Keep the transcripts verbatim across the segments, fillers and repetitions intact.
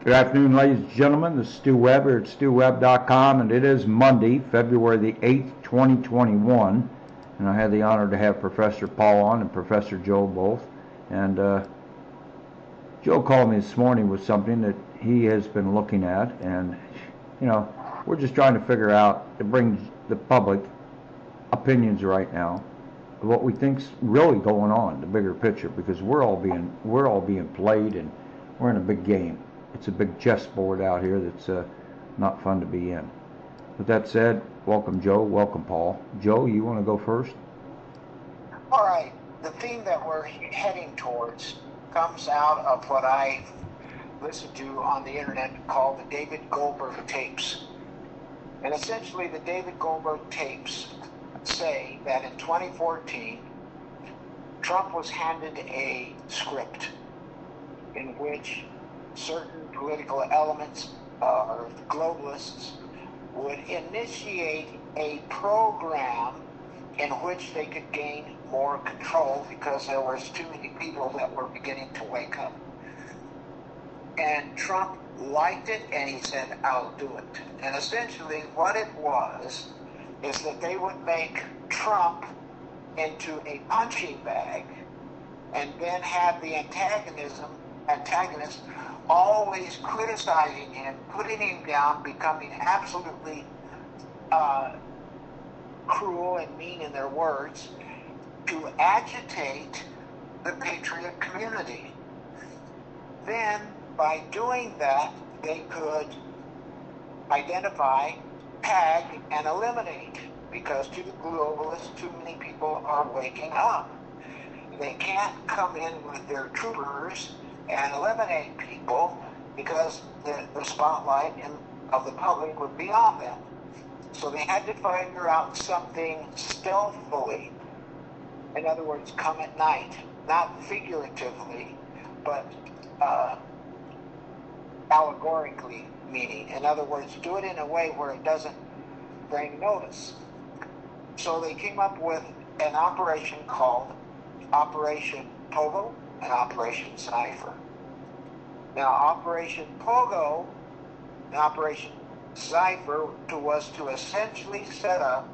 Good afternoon, ladies and gentlemen. This is Stu Webb here at stu webb dot com, and it is Monday, February the eighth, twenty twenty-one. And I had the honor to have Professor Paul on and Professor Joe both. And uh, Joe called me this morning with something that he has been looking at, and, you know, we're just trying to figure out to bring the public opinions right now of what we think's really going on, the bigger picture, because we're all being we're all being played, and we're in a big game. It's a big chessboard out here that's uh, not fun to be in. With that said, welcome Joe, welcome Paul. Joe, you want to go first? All right. The theme that we're heading towards comes out of what I listened to on the internet called the David Goldberg tapes. And essentially the David Goldberg tapes say that in twenty fourteen, Trump was handed a script in which certain political elements, uh, or globalists, would initiate a program in which they could gain more control because there was too many people that were beginning to wake up. And Trump liked it, and he said, I'll do it. And essentially what it was is that they would make Trump into a punching bag and then have the antagonism, antagonist always criticizing him, putting him down, becoming absolutely uh, cruel and mean in their words, to agitate the patriot community. Then, by doing that, they could identify, tag, and eliminate, because to the globalists, too many people are waking up. They can't come in with their troopers and eliminate people because the, the spotlight in, of the public would be on them. So they had to figure out something stealthily. In other words, come at night, not figuratively, but uh, allegorically meaning. In other words, do it in a way where it doesn't bring notice. So they came up with an operation called Operation Pogo and Operation Cypher. Now, Operation Pogo and Operation Cypher to, was to essentially set up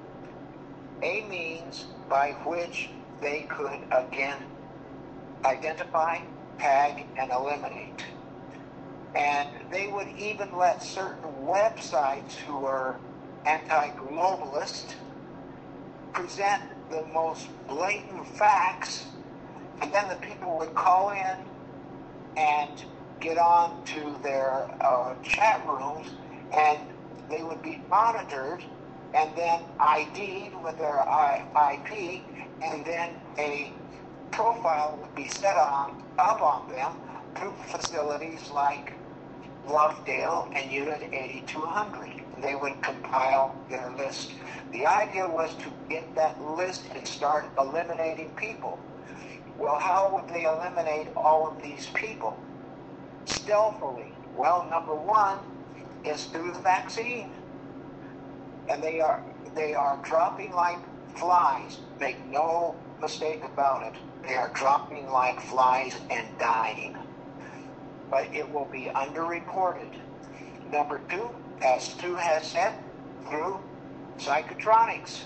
a means by which they could, again, identify, tag, and eliminate. And they would even let certain websites who were anti-globalist present the most blatant facts, and then the people would call in and get on to their uh, chat rooms, and they would be monitored and then I D'd with their I P, and then a profile would be set on up on them through facilities like Lovedale and Unit eighty-two hundred. They would compile their list. The idea was to get that list and start eliminating people. Well, how would they eliminate all of these people? Stealthily. Well, number one is through the vaccine. And they are they are dropping like flies. Make no mistake about it. They are dropping like flies and dying. But it will be underreported. Number two, as Stu has said, through psychotronics,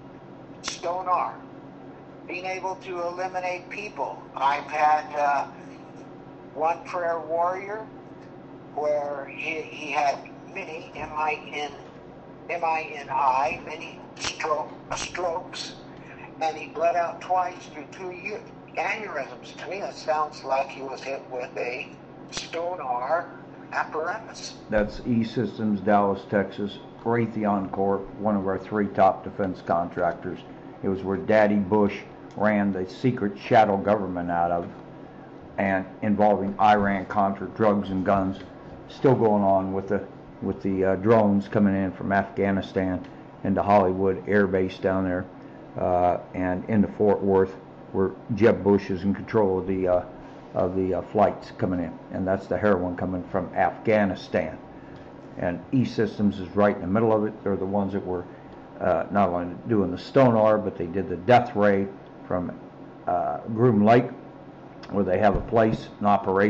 sonar, being able to eliminate people. I've had uh, one prayer warrior where he, he had many M I N, M I N I, many stroke, strokes, and he bled out twice through two years, aneurysms. To me, that sounds like he was hit with a sonar apparatus. That's E-Systems, Dallas, Texas, Raytheon Corp, one of our three top defense contractors. It was where Daddy Bush ran the secret shadow government out of, and involving Iran-Contra, drugs and guns. Still going on with the with the uh, drones coming in from Afghanistan into Hollywood Air Base down there, uh, and into Fort Worth, where Jeb Bush is in control of the uh, of the uh, flights coming in, and that's the heroin coming from Afghanistan. And E-Systems is right in the middle of it. They're the ones that were uh, not only doing the sonar, but they did the death ray from uh, Groom Lake, where they have a place, an operation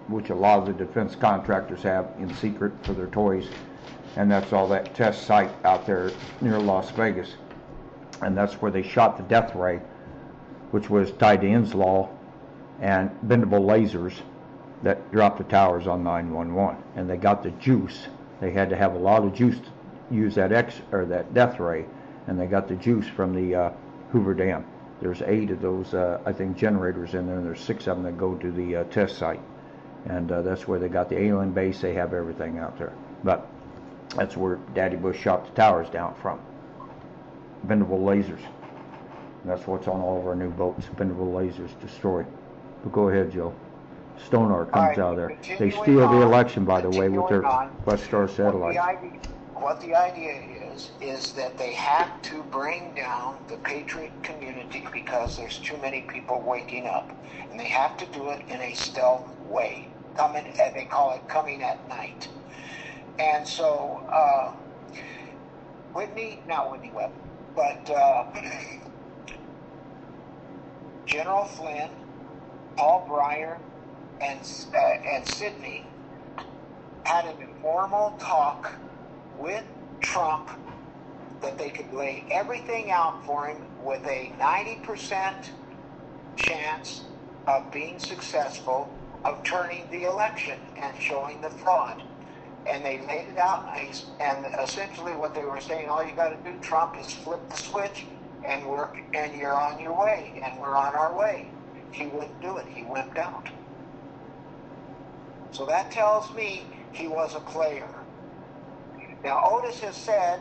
which a lot of the defense contractors have in secret for their toys. And that's all that test site out there near Las Vegas. And that's where they shot the death ray, which was tied to Inslaw and bendable lasers that dropped the towers on nine one one. And they got the juice. They had to have a lot of juice to use that X or that death ray, and they got the juice from the uh, Hoover Dam. There's eight of those, uh, I think, generators in there, and there's six of them that go to the uh, test site. And uh, that's where they got the alien base. They have everything out there. But that's where Daddy Bush shot the towers down from. Bendable lasers. And that's what's on all of our new boats. Bendable lasers destroyed. But go ahead, Joe. Stoneart comes right, out of there. They continuing steal on, the election, by the way, with continuing their on, Westar satellites. What the idea, what the idea is, is that they have to bring down the patriot community because there's too many people waking up. And they have to do it in a stealth way. Coming, they call it coming at night. And so, uh, Whitney, not Whitney Webb, but uh, General Flynn, Paul Breyer, and uh, and Sidney had an informal talk with Trump that they could lay everything out for him with a ninety percent chance of being successful, of turning the election and showing the fraud. And they laid it out nice, and essentially what they were saying, all you got to do, Trump, is flip the switch and work, and you're on your way, and we're on our way. He wouldn't do it. He wimped out. So that tells me he was a player. Now, Otis has said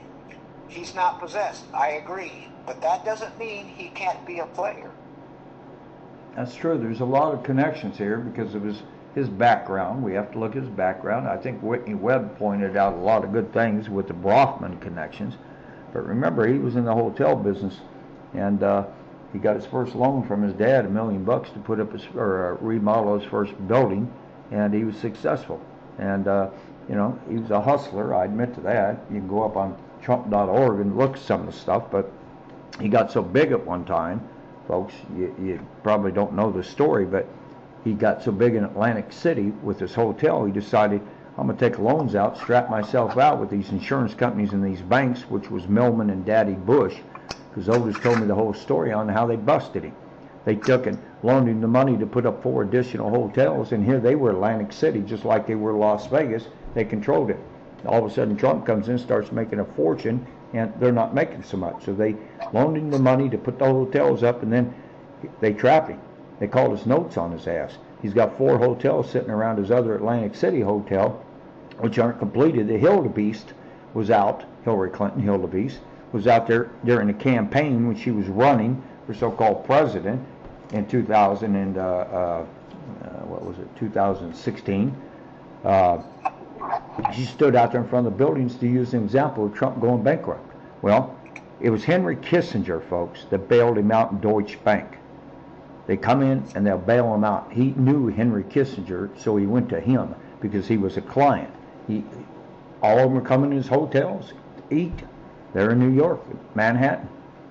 he's not possessed. I agree. But that doesn't mean he can't be a player. That's true. There's a lot of connections here because of his, his background. We have to look at his background. I think Whitney Webb pointed out a lot of good things with the Brofman connections. But remember, he was in the hotel business, and uh, he got his first loan from his dad, a million bucks, to put up his or uh, remodel his first building, and he was successful. And uh, you know, he was a hustler. I admit to that. You can go up on Trump dot org and look at some of the stuff, but he got so big at one time, folks. You, you probably don't know the story, but he got so big in Atlantic City with his hotel, he decided, I'm going to take loans out, strap myself out with these insurance companies and these banks, which was Millman and Daddy Bush, because Otis told me the whole story on how they busted him. They took and loaned him the money to put up four additional hotels, and here they were Atlantic City, just like they were Las Vegas. They controlled it. All of a sudden, Trump comes in, starts making a fortune, and they're not making so much. So they loaned him the money to put the hotels up, and then they trapped him. They called his notes on his ass. He's got four hotels sitting around his other Atlantic City hotel, which aren't completed. The Hildebeest was out, Hillary Clinton Hildebeest, was out there during the campaign when she was running for so-called president in two thousand and, uh, uh, uh, what was it, two thousand sixteen. Uh, she stood out there in front of the buildings to use an example of Trump going bankrupt. Well, it was Henry Kissinger, folks, that bailed him out in Deutsche Bank. They come in and they'll bail him out. He knew Henry Kissinger, so he went to him because he was a client. He, all of them were coming to his hotels to eat. They're in New York, Manhattan.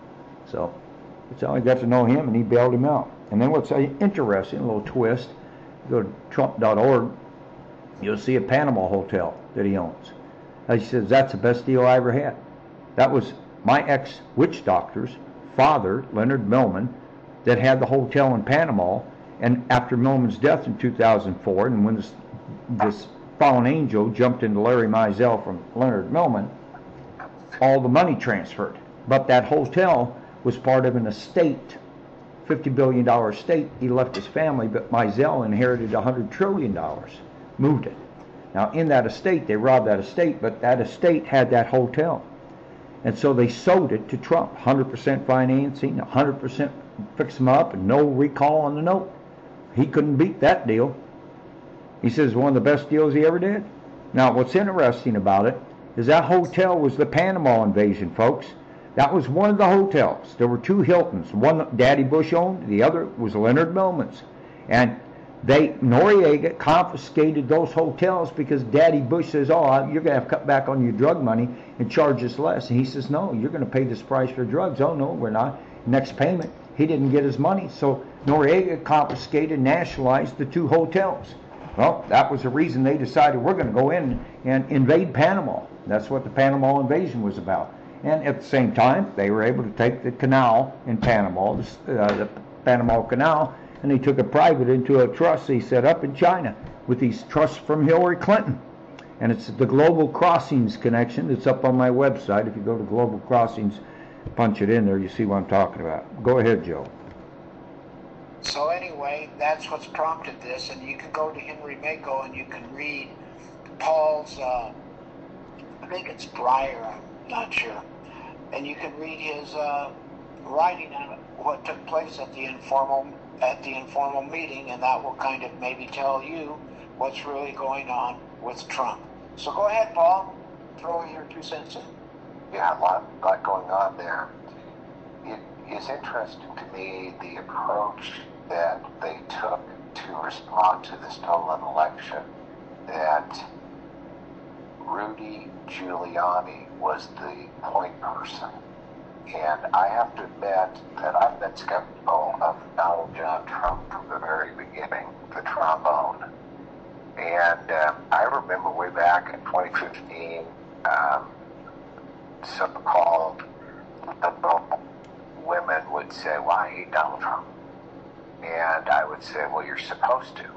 So that's how I got to know him, and he bailed him out. And then what's interesting, a little twist, go to Trump dot org, you'll see a Panama hotel that he owns. He says, that's the best deal I ever had. That was my ex-witch doctor's father, Leonard Millman, that had the hotel in Panama, and after Millman's death in two thousand four, and when this, this fallen angel jumped into Larry Mizell from Leonard Millman, all the money transferred. But that hotel was part of an estate, fifty billion dollars estate. He left his family, but Mizell inherited one hundred trillion dollars, moved it. Now, in that estate, they robbed that estate, but that estate had that hotel. And so they sold it to Trump, one hundred percent financing, one hundred percent fix them up, and no recall on the note. He couldn't beat that deal. He says one of the best deals he ever did. Now, what's interesting about it is that hotel was the Panama invasion, folks. That was one of the hotels. There were two Hiltons. One Daddy Bush owned, the other was Leonard Millman's. And they, Noriega confiscated those hotels because Daddy Bush says, oh, you're going to have to cut back on your drug money and charge us less. And he says, no, you're going to pay this price for drugs. Oh, no, we're not. Next payment, he didn't get his money. So Noriega confiscated, nationalized the two hotels. Well, that was the reason they decided we're going to go in and invade Panama. That's what the Panama invasion was about. And at the same time, they were able to take the canal in Panama, the, uh, the Panama Canal, and they took it private into a trust they set up in China with these trusts from Hillary Clinton. And it's the Global Crossings connection. It's up on my website. If you go to Global Crossings, punch it in there, you see what I'm talking about. Go ahead, Joe. So anyway, that's what's prompted this, and you can go to Henry Mako and you can read Paul's, uh, I think it's Breyer, I'm not sure, and you can read his uh, writing on what took place at the informal at the informal meeting, and that will kind of maybe tell you what's really going on with Trump. So go ahead, Paul, throw your two cents in. Yeah, a lot, lot going on there. It is interesting to me the approach that they took to respond to the stolen election, that Rudy Giuliani was the point person. And I have to admit that I've been skeptical of Donald John Trump from the very beginning, the trombone. And um, I remember way back in twenty fifteen, um, so-called liberal women would say, well, I hate Donald Trump. And I would say, well, you're supposed to.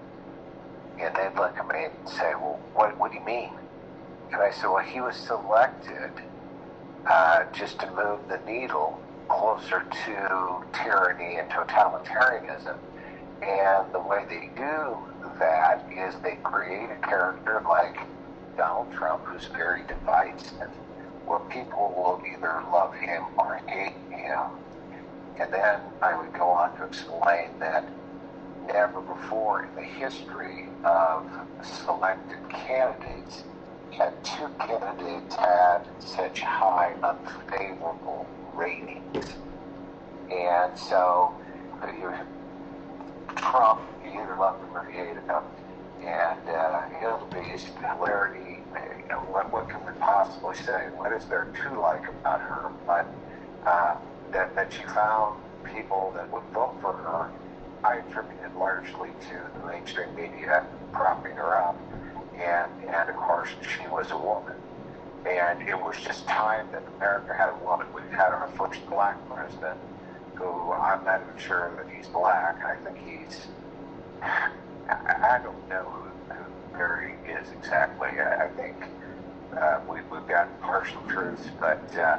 And they'd look at me and say, well, what, what do you mean? And I said, well, he was selected uh, just to move the needle closer to tyranny and totalitarianism. And the way they do that is they create a character like Donald Trump, who's very divisive, where people will either love him or hate him. And then I would go on to explain that never before in the history of selected candidates had two candidates had such high unfavorable ratings. And so you, Trump, you either love him or hate him. And uh, Hillary's hilarity, you know, what, what can we possibly say? What is there to like about her? But uh, that, that she found people that would vote for her, I attributed largely to the mainstream media propping her up. And, and of course, she was a woman. And it was just time that America had a woman. We've had our first black president, who I'm not even sure that he's black. I think he's, I, I don't know who, who where he is exactly. I, I think uh, we, we've got partial truths, but uh,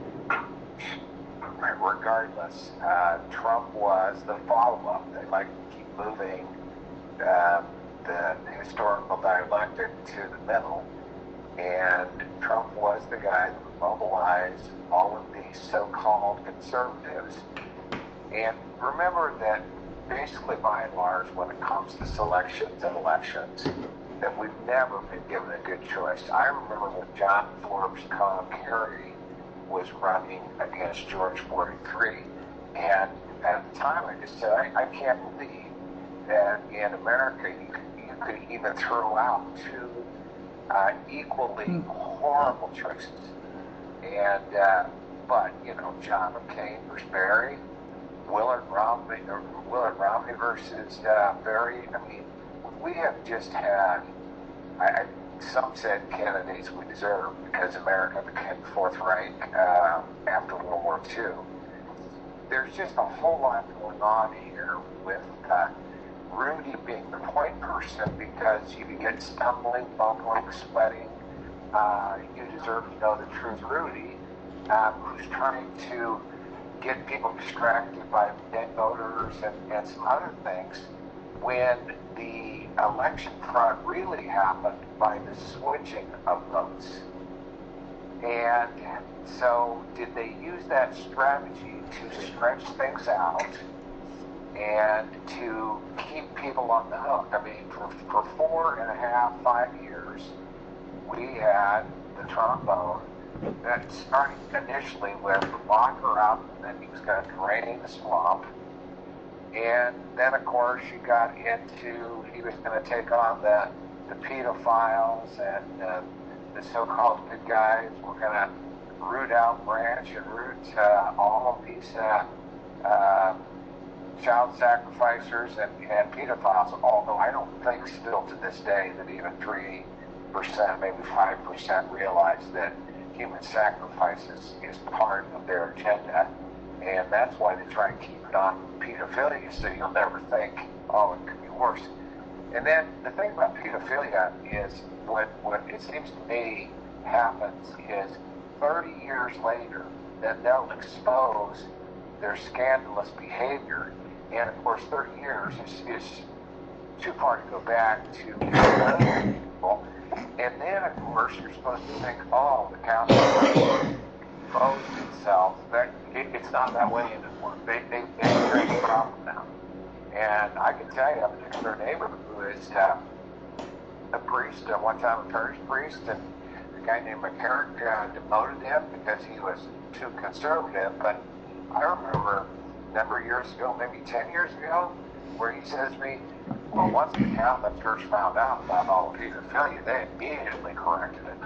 regardless, uh, Trump was the follow-up. They like to keep moving uh, the historical dialectic to the middle, and Trump was the guy that mobilized all of these so-called conservatives. And remember that basically, by and large, when it comes to selections and elections, that we've never been given a good choice. I remember when John Forbes Colin Kerry was running against George forty-three, and at the time I just said, I, I can't believe that in America you could, you could even throw out two uh, equally horrible choices. And uh, but you know, John McCain versus Barry, Willard Romney, or Willard Romney versus uh, Barry. I mean, we have just had, I, some said candidates we deserve because America became the fourth rank uh, after World War Two. There's just a whole lot going on here with uh, Rudy being the point person, because you get stumbling, bumbling, sweating. Uh, you deserve to know the truth, Rudy, uh, who's trying to get people distracted by dead voters and, and some other things, when the election fraud really happened by the switching of votes. And so did they use that strategy to stretch things out and to keep people on the hook? I mean, for, for four and a half, five years, we had the trombone that starting initially with lock her up, and then he was going to drain the swamp. And then, of course, you got into, he was going to take on the, the pedophiles and uh, the so-called good guys. We're going to root out, branch, and root uh, all of these uh, uh, child sacrificers and, and pedophiles, although I don't think still to this day that even three percent, maybe five percent realize that human sacrifices is part of their agenda, and that's why they try and keep it on pedophilia, so you'll never think, oh, it could be worse. And then the thing about pedophilia is what, what it seems to me happens is thirty years later, then they'll expose their scandalous behavior. And of course, thirty years is, is too far to go back to people. And then, of course, you're supposed to think, oh, the council exposed itself. That it, it's not that way anymore. They they they create a problem now. And I can tell you, I have a particular neighbor who is uh, a priest, uh, one time a parish priest, and a guy named McCarrick uh, demoted him because he was too conservative. But I remember a number of years ago, maybe ten years ago, where he says to me, well, once the Catholic Church found out about all the pedophilia, they immediately corrected it.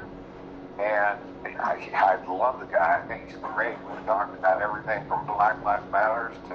And I, I love the guy. I think he's great. We've talked about everything from Black Lives Matters to,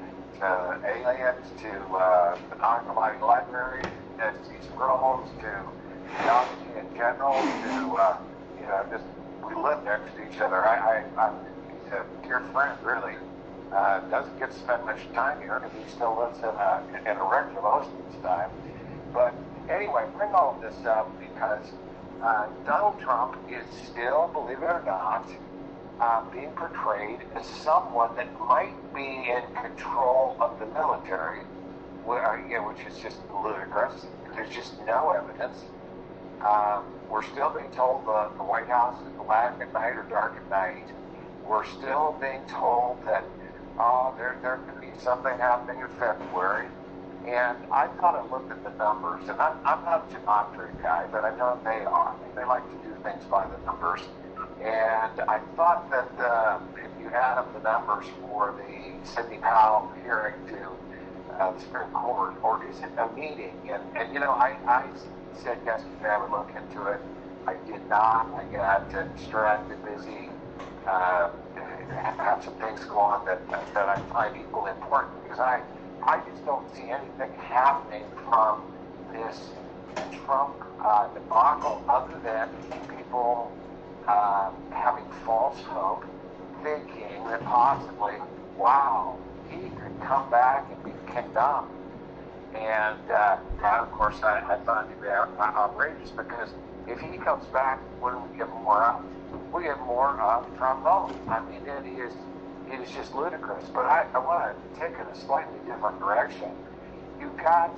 to aliens to uh, the non-commodity library, to these scrolls, to theology in general, to, uh, you know, just, we live next to each other. I, I, I'm, he's a dear friend, really. Uh, doesn't get to spend much time here, and he still lives in a, in a rector most of his time. But anyway, bring all of this up because uh, Donald Trump is still, believe it or not, uh, being portrayed as someone that might be in control of the military, where, you know, which is just ludicrous. There's just no evidence. Um, we're still being told the, the White House is black at night or dark at night. We're still being told that oh, there, there could be something happening in February. And I thought I looked at the numbers, and I'm, I'm not a geometry guy, but I know they are. They like to do things by the numbers. And I thought that uh, if you add up the numbers for the Sidney Powell hearing to uh, the Supreme Court, or is it a meeting? And, and you know, I, I said yesterday I would look into it. I did not. I got uh, distracted, busy. Uh, have some things go on that that I find equally important because I I just don't see anything happening from this Trump uh, debacle other than people uh, having false hope, thinking that possibly, wow, he could come back and be condemned. And uh, that, of course, I, I find to be outrageous because if he comes back, what do we get more of? We get more of trombone. I mean, it is it is just ludicrous. But I, I want to take it a slightly different direction. You've got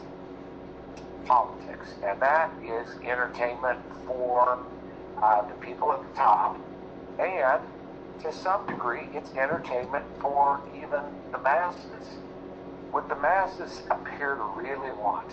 politics, and that is entertainment for uh, the people at the top, and to some degree, it's entertainment for even the masses. What the masses appear to really want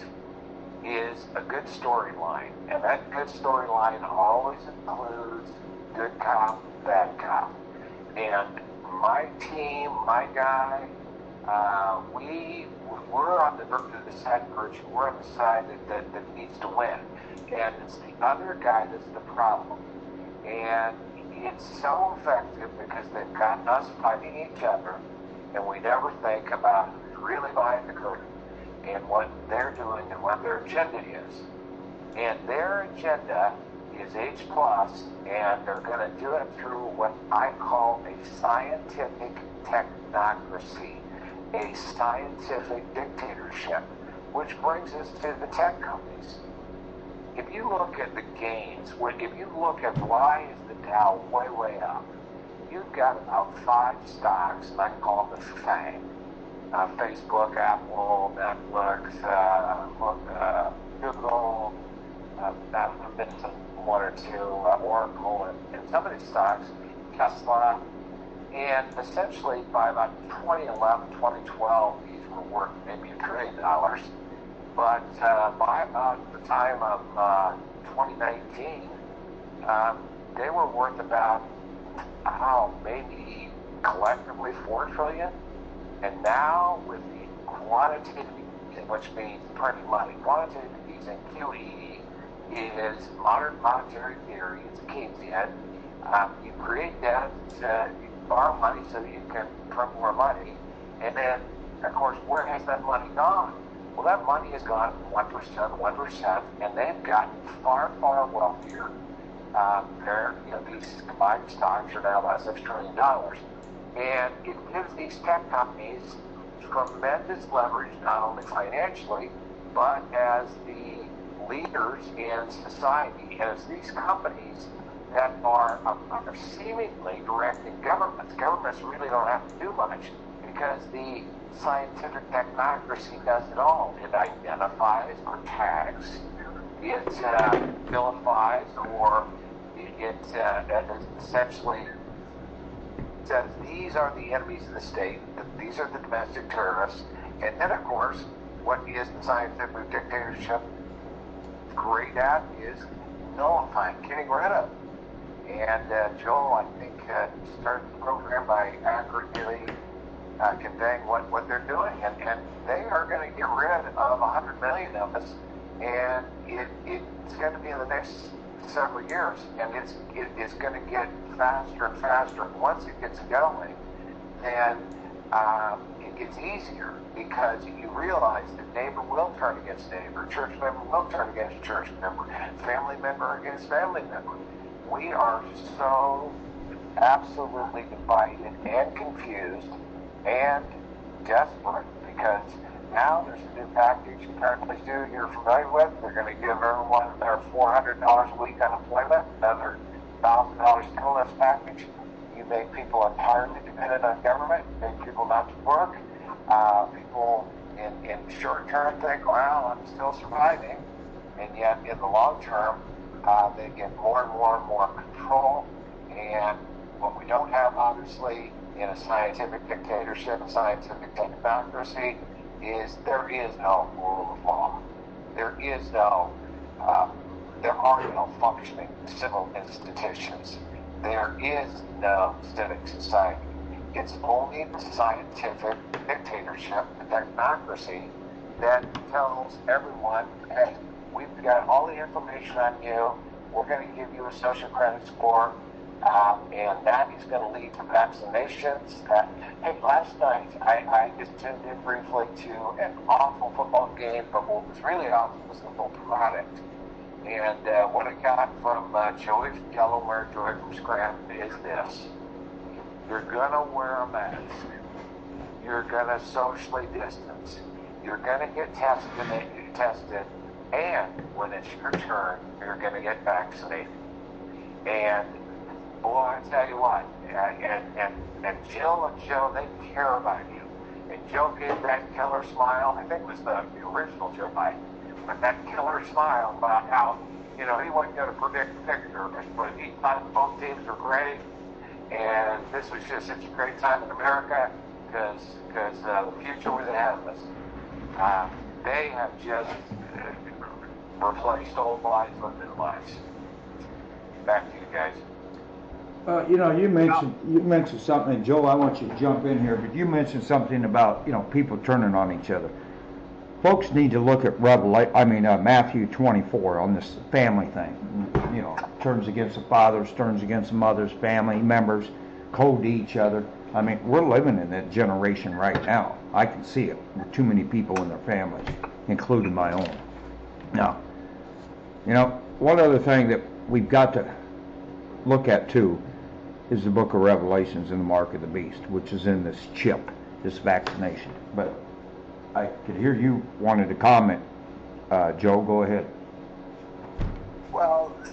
is a good storyline, and that good storyline always includes good cop, bad cop. And my team, my guy, uh, we, we're on the, the side of virtue. We're on the side that, that, that needs to win. And it's the other guy that's the problem. And it's so effective because they've got us fighting each other, and we never think about who's really behind the curtain and what they're doing and what their agenda is. And their agenda is H plus, and they're going to do it through what I call a scientific technocracy, a scientific dictatorship, which brings us to the tech companies. If you look at the gains, if you look at why is the Dow way, way up, you've got about five stocks, and I call them the FANG. Uh, Facebook, Apple, Netflix, uh, uh, Google, uh, I'm missing one or two, uh, Oracle, and, and some of these stocks, Tesla, and essentially by about twenty eleven, twenty twelve, these were worth maybe a trillion dollars, but uh, by about the time of uh, twenty nineteen, um, they were worth about, oh, maybe collectively four trillion. And now with the quantitative easing, which means printing money, quantitative easing, Q E, is modern monetary theory. It's Keynesian. Um, you create debt, uh, you borrow money so you can print more money, and then of course, where has that money gone? Well, that money has gone one percent, one percent, and they've gotten far, far wealthier. Um, they're, you know, these combined stocks are now about six trillion dollars. And it gives these tech companies tremendous leverage, not only financially, but as the leaders in society, as these companies that are, are seemingly directing governments. Governments really don't have to do much because the scientific technocracy does it all. It identifies or tags, it uh, vilifies, or it, it uh, essentially says these are the enemies of the state, these are the domestic terrorists, and then of course, what is the scientific dictatorship great at is nullifying, getting rid of. And uh, Joel, I think, uh, started the program by accurately uh, conveying what, what they're doing, and, and they are going to get rid of one hundred million of us, and it, it's going to be in the next several years, and it's it, it's going to get faster and faster. Once it gets going, then um, it gets easier because you realize that neighbor will turn against neighbor, church member will turn against church member, family member against family member. We are so absolutely divided and confused and desperate because now there's a new package apparently due you're familiar with. They're going to give everyone their four hundred dollars a week unemployment, another one thousand dollars stimulus package. You make people entirely dependent on government, make people not to work. Uh, people in, in short term think, well, I'm still surviving. And yet in the long term, uh, they get more and more and more control. And what we don't have, obviously, in a scientific dictatorship, a scientific technocracy, is there is no rule of law. There is no, uh, there are no functioning civil institutions. There is no civic society. It's only the scientific dictatorship, the technocracy, that tells everyone, hey, we've got all the information on you, we're going to give you a social credit score, um, and that is going to lead to vaccinations. Uh, hey, last night I, I just tuned in briefly to an awful football game, but what was really awful was the whole product. And uh, what I got from uh, Joey from Delaware, Joey from Scranton is this. You're going to wear a mask. You're going to socially distance. You're going to get tested, tested, and when it's your turn, you're going to get vaccinated. And boy, I tell you what, and, and, and Jill and Joe, they care about you. And Joe gave that killer smile. I think it was the, the original Joe Biden. But that killer smile about how, you know, he wasn't going to predict victory, but he thought both teams were great. And this was just such a great time in America because because uh, the future was ahead of us. Uh, they have just uh, replaced old lives with new lives. Back to you guys. Uh, you know, you mentioned you mentioned something, and Joe, I want you to jump in here, but you mentioned something about, you know, people turning on each other. Folks need to look at Revelation, I mean uh, Matthew twenty-four on this family thing. You know, turns against the fathers, turns against the mothers, family members, cold to each other. I mean, we're living in that generation right now. I can see it. Too many people in their families, including my own. Now, you know, one other thing that we've got to look at too is the book of Revelations and the mark of the beast, which is in this chip, this vaccination. But I could hear you wanted to comment. Uh, Joe, go ahead. Well,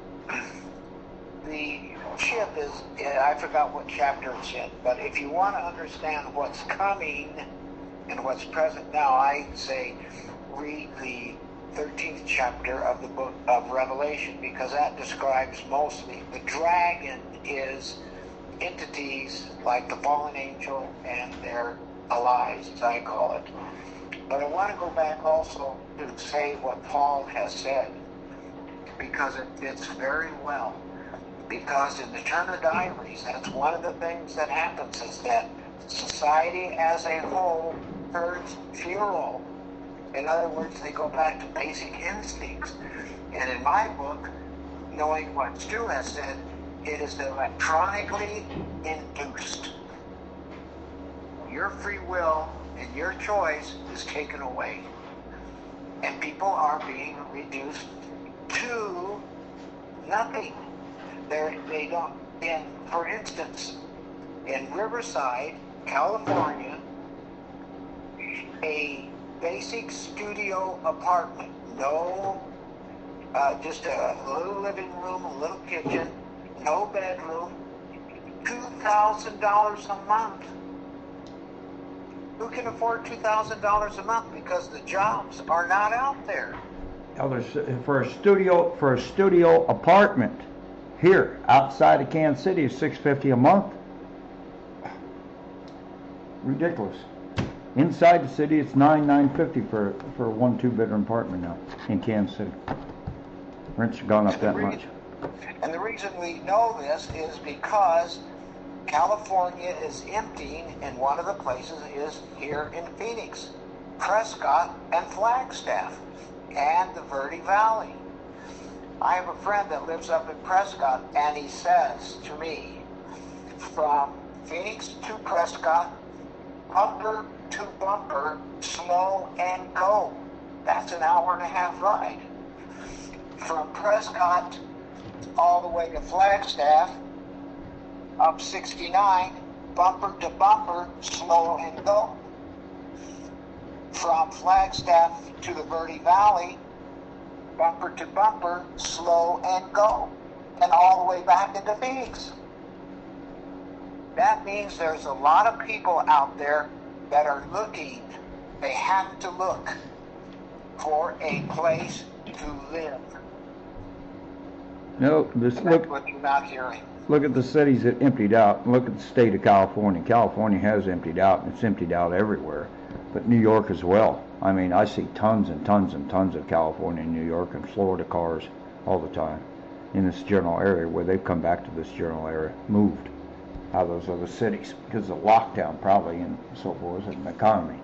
the chip is, I forgot what chapter it's in, but if you want to understand what's coming and what's present now, I say read the thirteenth chapter of the book of Revelation, because that describes mostly, the dragon is entities like the fallen angel and their allies, as I call it. But I want to go back also to say what Paul has said, because it fits very well. Because in the Turner Diaries, that's one of the things that happens, is that society as a whole turns feral. In other words, they go back to basic instincts. And in my book, knowing what Stu has said, it is electronically induced. Your free will and your choice is taken away. And people are being reduced to nothing. They're, they don't, in, for instance, in Riverside, California, a basic studio apartment, no, uh, just a little living room, a little kitchen, no bedroom, two thousand dollars a month. Who can afford two thousand dollars a month? Because the jobs are not out there. Now, there's, for a studio for a studio apartment here outside of Kansas City is six hundred fifty dollars a month. Ridiculous. Inside the city, it's nine nine fifty for for a one two bedroom apartment now in Kansas City. Rents have gone up that much. And the reason we know this is because California is emptying, and one of the places is here in Phoenix, Prescott and Flagstaff, and the Verde Valley. I have a friend that lives up in Prescott, and he says to me, from Phoenix to Prescott, bumper to bumper, slow and go. That's an hour and a half ride. From Prescott all the way to Flagstaff, up sixty-nine, bumper to bumper, slow and go. From Flagstaff to the Verde Valley, bumper to bumper, slow and go. And all the way back into Phoenix. That means there's a lot of people out there that are looking, they have to look for a place to live. No, this That's look. what you're not hearing. Look at the cities that emptied out, and look at the state of California. California has emptied out, and it's emptied out everywhere, but New York as well. I mean, I see tons and tons and tons of California and New York and Florida cars all the time in this general area, where they've come back to this general area, moved out of those other cities because of lockdown probably and so forth, and the economy.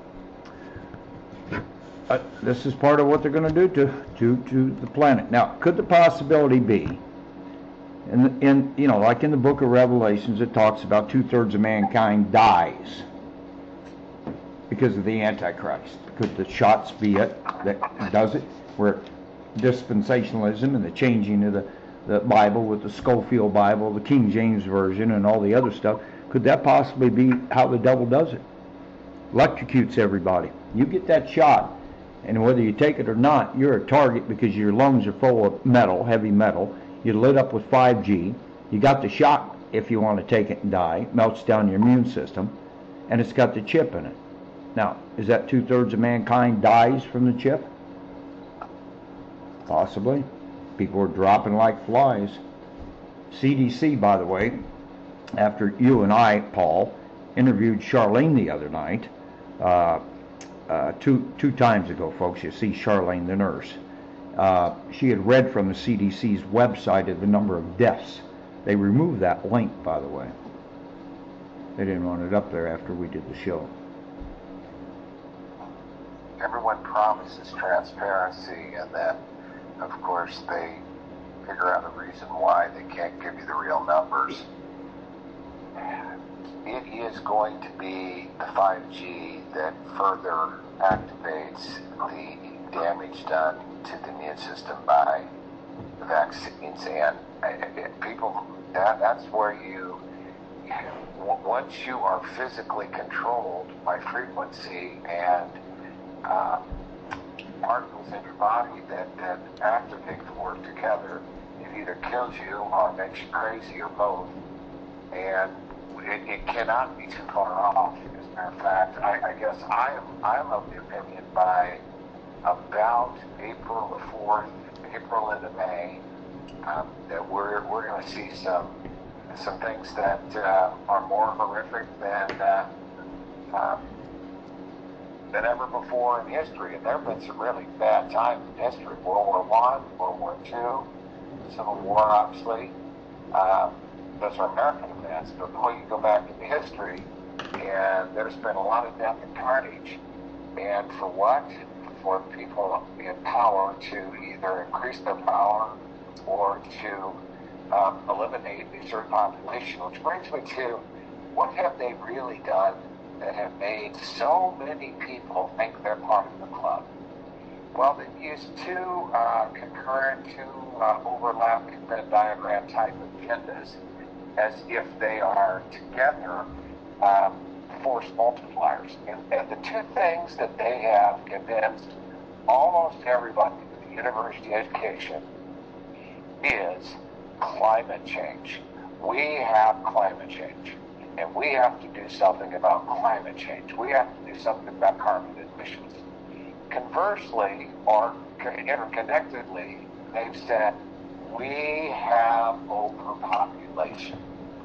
But this is part of what they're going to do to, to, to the planet. Now, could the possibility be, in, in you know, like in the book of Revelations, it talks about two-thirds of mankind dies because of the Antichrist. Could the shots be it that does it? Where dispensationalism and the changing of the, the Bible with the Schofield Bible, the King James Version, and all the other stuff, could that possibly be how the devil does it? Electrocutes everybody. You get that shot, and whether you take it or not, you're a target because your lungs are full of metal, heavy metal. You're lit up with five G. You got the shock if you want to take it and die. It melts down your immune system, and it's got the chip in it. Now, is that two-thirds of mankind dies from the chip? Possibly. People are dropping like flies. C D C, by the way, after you and I, Paul, interviewed Charlene the other night, uh, uh, two two times ago, folks. You see Charlene, the nurse. Uh, she had read from the C D C's website of the number of deaths. They removed that link, by the way. They didn't want it up there after we did the show. Everyone promises transparency, and then, of course, they figure out a reason why they can't give you the real numbers. It is going to be the five G that further activates the damage done to the immune system by the vaccines, and people, that, that's where you, once you are physically controlled by frequency and uh, particles in your body that, that activate and work together, it either kills you or makes you crazy or both. And it, it cannot be too far off. As a matter of fact, I, I guess I am I'm of the opinion by about April the fourth, April into May, um, that we're we're going to see some some things that uh, are more horrific than uh, um, than ever before in history. And there have been some really bad times in history: World War One, World War Two, Civil War, obviously. Um, those are American events, but before you go back into history, and there's been a lot of death and carnage. And for what? For people in power to either increase their power or to um, eliminate a certain population, which brings me to, what have they really done that have made so many people think they're part of the club? Well, they've used two uh, concurrent, two uh, overlapping Venn diagram type agendas as if they are together um, force multipliers. And, and the two things that they have convinced almost everybody with a university education is climate change. We have climate change, and we have to do something about climate change. We have to do something about carbon emissions. Conversely, or interconnectedly, they've said we have overpopulation,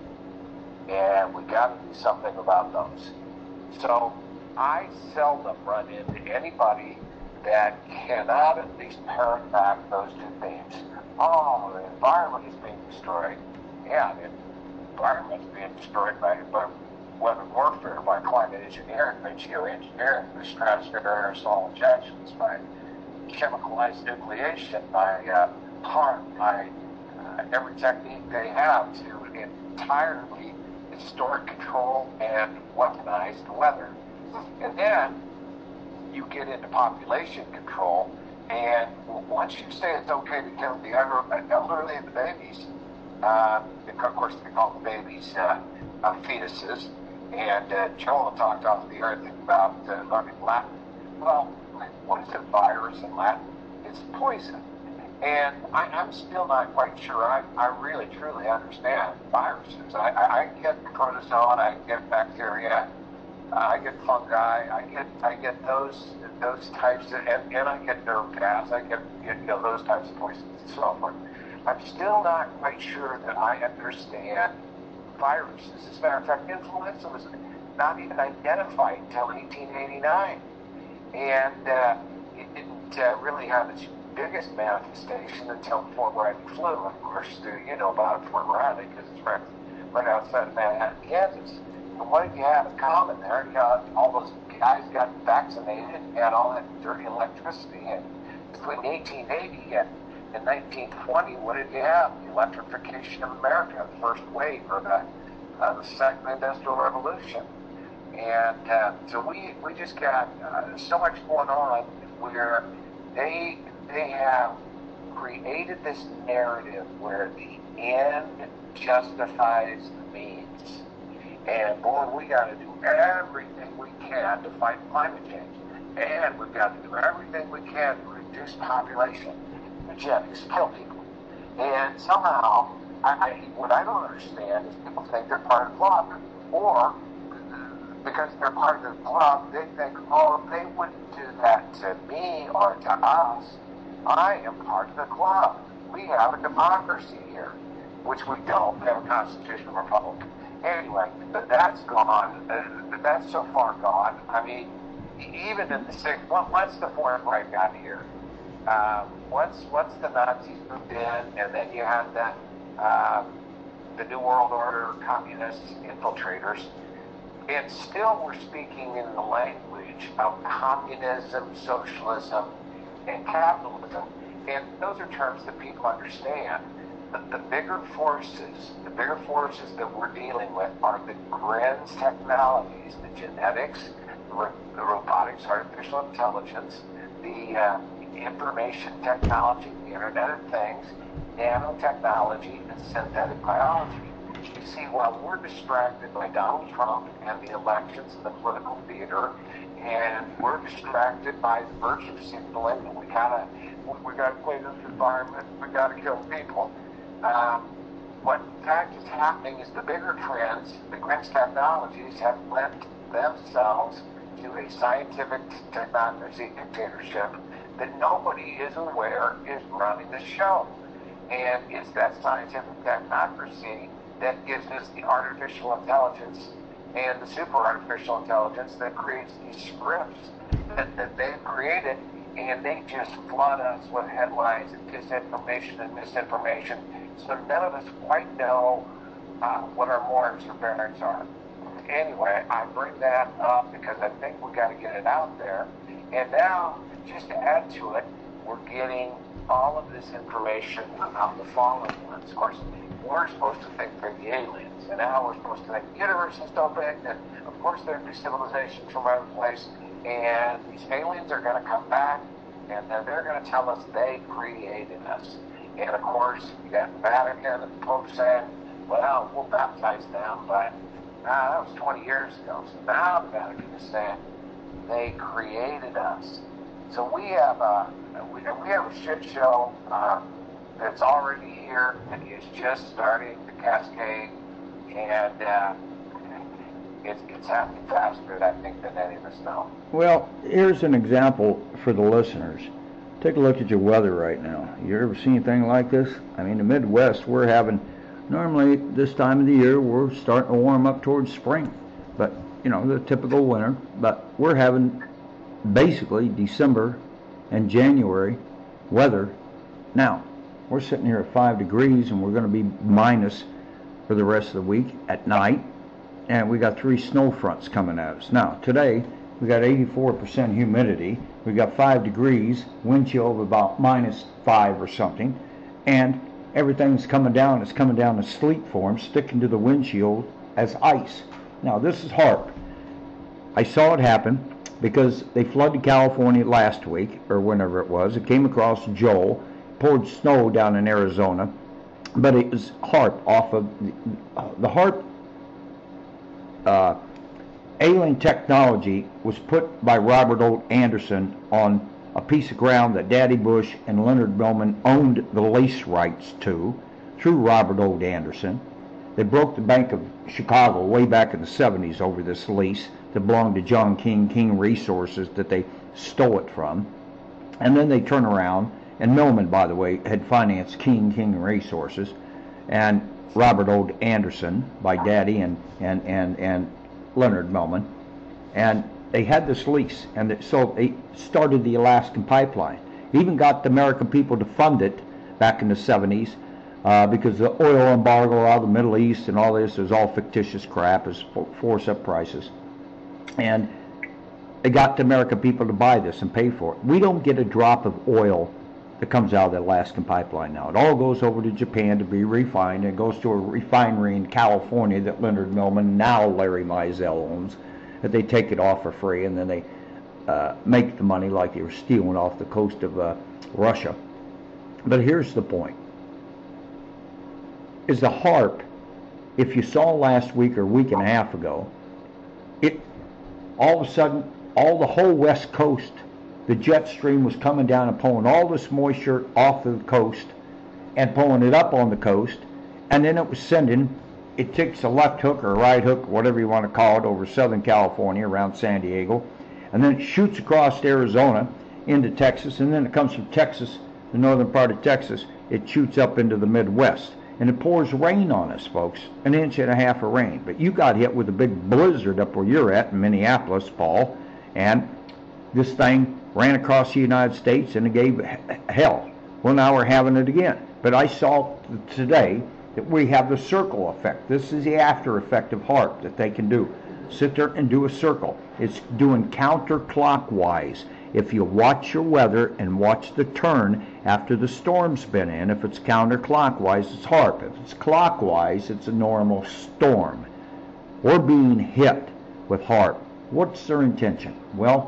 and we got to do something about those. So I seldom run into anybody that cannot at least parrot back those two themes. Oh, the environment is being destroyed. Yeah, the environment is being destroyed by, by weather warfare, by climate engineering, by geoengineering, by stratospheric aerosol injections, by chemicalized nucleation, by uh, harm, by uh, every technique they have to entirely distort, control, and weaponize the weather. And then you get into population control, and once you say it's okay to kill the elderly and the babies, uh, of course they call the babies uh, uh, fetuses, and uh, Joel talked off the earth about uh, learning Latin. Well, what is a virus in Latin? It's poison. And I, I'm still not quite sure I, I really truly understand viruses. I, I, I get protozoan, I get bacteria, uh, I get fungi, I get I get those those types, of, and, and I get nerve gas, I get, get you know those types of poisons and so forth. I'm still not quite sure that I understand viruses. As a matter of fact, influenza was not even identified until eighteen eighty-nine, and uh, it didn't uh, really have its biggest manifestation until Fort Riley flu. Of course, you know about Fort Riley because it's right, right outside of Manhattan, Kansas. And what did you have in common there? You know, all those guys got vaccinated and had all that dirty electricity. And between eighteen eighty and in nineteen twenty, what did you have? The electrification of America, the first wave of the, uh, the second industrial revolution. And uh, so we, we just got uh, so much going on where they they have created this narrative where the end justifies the means. And boy, we got to do everything we can to fight climate change. And we've got to do everything we can to reduce population. Eugenics, kill people. And somehow, I, I, what I don't understand is people think they're part of the club. Or, because they're part of the club, they think, oh, if they wouldn't do that to me or to us, I am part of the club. We have a democracy here, which we don't. We have a constitutional republic. Anyway, but that's gone. Uh, that's so far gone. I mean, even in the sixth, once the Fourth Reich got here, uh, once once the Nazis moved in, and then you had the uh, the New World Order communist infiltrators, and still we're speaking in the language of communism, socialism, and capitalism, and those are terms that people understand. But the bigger forces, the bigger forces that we're dealing with are the GRINS technologies, the genetics, the, ro- the robotics, artificial intelligence, the uh, information technology, the Internet of Things, nanotechnology, and synthetic biology. You see, while we're distracted by Donald Trump and the elections and the political theater, and we're distracted by the virtue signaling that we gotta, we gotta clean up the environment, we gotta kill people. Um, what in fact is happening is the bigger trends, the GRINS technologies have lent themselves to a scientific technocracy dictatorship that nobody is aware is running the show. And it's that scientific technocracy that gives us the artificial intelligence and the super artificial intelligence that creates these scripts that, that they've created, and they just flood us with headlines and disinformation and misinformation. So none of us quite know uh, what our mores or bearings are. Anyway, I bring that up because I think we got to get it out there. And now, just to add to it, we're getting all of this information about the fallen ones. Of course, we're supposed to think they're the aliens, and now we're supposed to think the universe is so big that, of course, there'd be civilizations from every place, and these aliens are going to come back, and then they're going to tell us they created us. And, of course, you got the Vatican and the Pope saying, well, we'll baptize them, but nah, that was twenty years ago. So now the Vatican is saying they created us. So we have a we, we have a shit show uh, that's already here and is just starting to cascade, and uh, it's it's happening faster, I think, than any of us know. Well, here's an example for the listeners. Take a look at your weather right now. You ever seen anything like this? I mean, the Midwest, we're having, normally this time of the year, we're starting to warm up towards spring. But, you know, the typical winter. But we're having basically December and January weather now. We're sitting here at five degrees, and we're going to be minus for the rest of the week at night. And we got three snow fronts coming at us. Now, today, we got eighty-four percent humidity. We got five degrees, wind chill of about minus five or something, and everything's coming down. It's coming down in sleet form, sticking to the windshield as ice. Now, this is HAARP. I saw it happen because they flooded California last week, or whenever it was. It came across Joel, poured snow down in Arizona, but it was HAARP off of the, the HAARP. Uh, Alien technology was put by Robert O. Anderson on a piece of ground that Daddy Bush and Leonard Millman owned the lease rights to through Robert O. Anderson. They broke the Bank of Chicago way back in the seventies over this lease that belonged to John King, King Resources, that they stole it from. And then they turn around, and Millman, by the way, had financed King, King Resources, and Robert O. Anderson by Daddy and, and, and, and Leonard Millman, and they had this lease, and so they started the Alaskan Pipeline. Even got the American people to fund it back in the seventies, uh, because the oil embargo out of the Middle East and all this was all fictitious crap, is force up prices, and they got the American people to buy this and pay for it. We don't get a drop of oil that comes out of the Alaskan Pipeline now. It all goes over to Japan to be refined, and it goes to a refinery in California that Leonard Millman, now Larry Mizell, owns, that they take it off for free, and then they uh, make the money like they were stealing off the coast of uh, Russia. But here's the point. Is the HAARP, if you saw last week or a week and a half ago, it all of a sudden, all the whole West Coast, the jet stream was coming down and pulling all this moisture off of the coast and pulling it up on the coast, and then it was sending, it takes a left hook or a right hook, whatever you want to call it, over Southern California around San Diego, and then it shoots across Arizona into Texas, and then it comes from Texas, the northern part of Texas, it shoots up into the Midwest, and it pours rain on us, folks, an inch and a half of rain. But you got hit with a big blizzard up where you're at in Minneapolis, Paul, and this thing ran across the United States, and it gave hell. Well, now we're having it again. But I saw today that we have the circle effect. This is the after effect of HAARP that they can do. Sit there and do a circle. It's doing counterclockwise. If you watch your weather and watch the turn after the storm's been in, if it's counterclockwise, it's HAARP. If it's clockwise, it's a normal storm. We're being hit with HAARP. What's their intention? Well,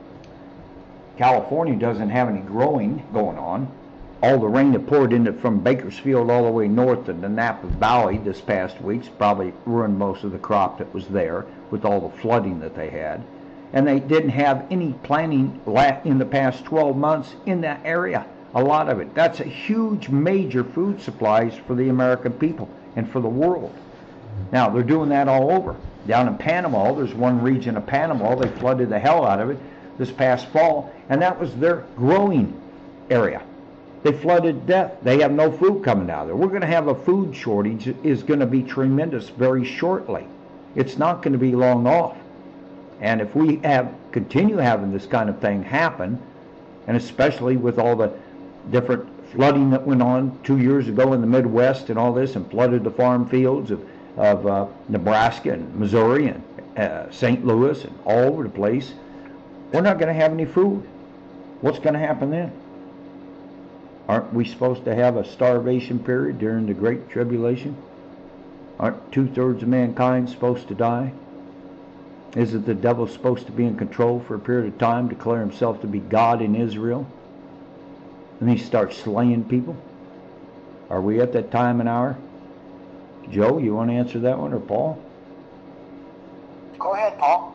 California doesn't have any growing going on. All the rain that poured into from Bakersfield all the way north to the Napa Valley this past week's probably ruined most of the crop that was there with all the flooding that they had. And they didn't have any planting in the past twelve months in that area, a lot of it. That's a huge, major food supplies for the American people and for the world. Now, they're doing that all over. Down in Panama, there's one region of Panama, they flooded the hell out of it this past fall, and that was their growing area. They flooded to death. They have no food coming out of there. We're going to have a food shortage is going to be tremendous very shortly. It's not going to be long off. And if we have continue having this kind of thing happen, and especially with all the different flooding that went on two years ago in the Midwest and all this, and flooded the farm fields of, of uh, Nebraska and Missouri and uh, Saint Louis and all over the place, we're not going to have any food. What's going to happen then? Aren't we supposed to have a starvation period during the Great Tribulation? Aren't two-thirds of mankind supposed to die? Isn't the devil supposed to be in control for a period of time, declare himself to be God in Israel? And he starts slaying people? Are we at that time and hour? Joe, you want to answer that one, or Paul? Go ahead, Paul.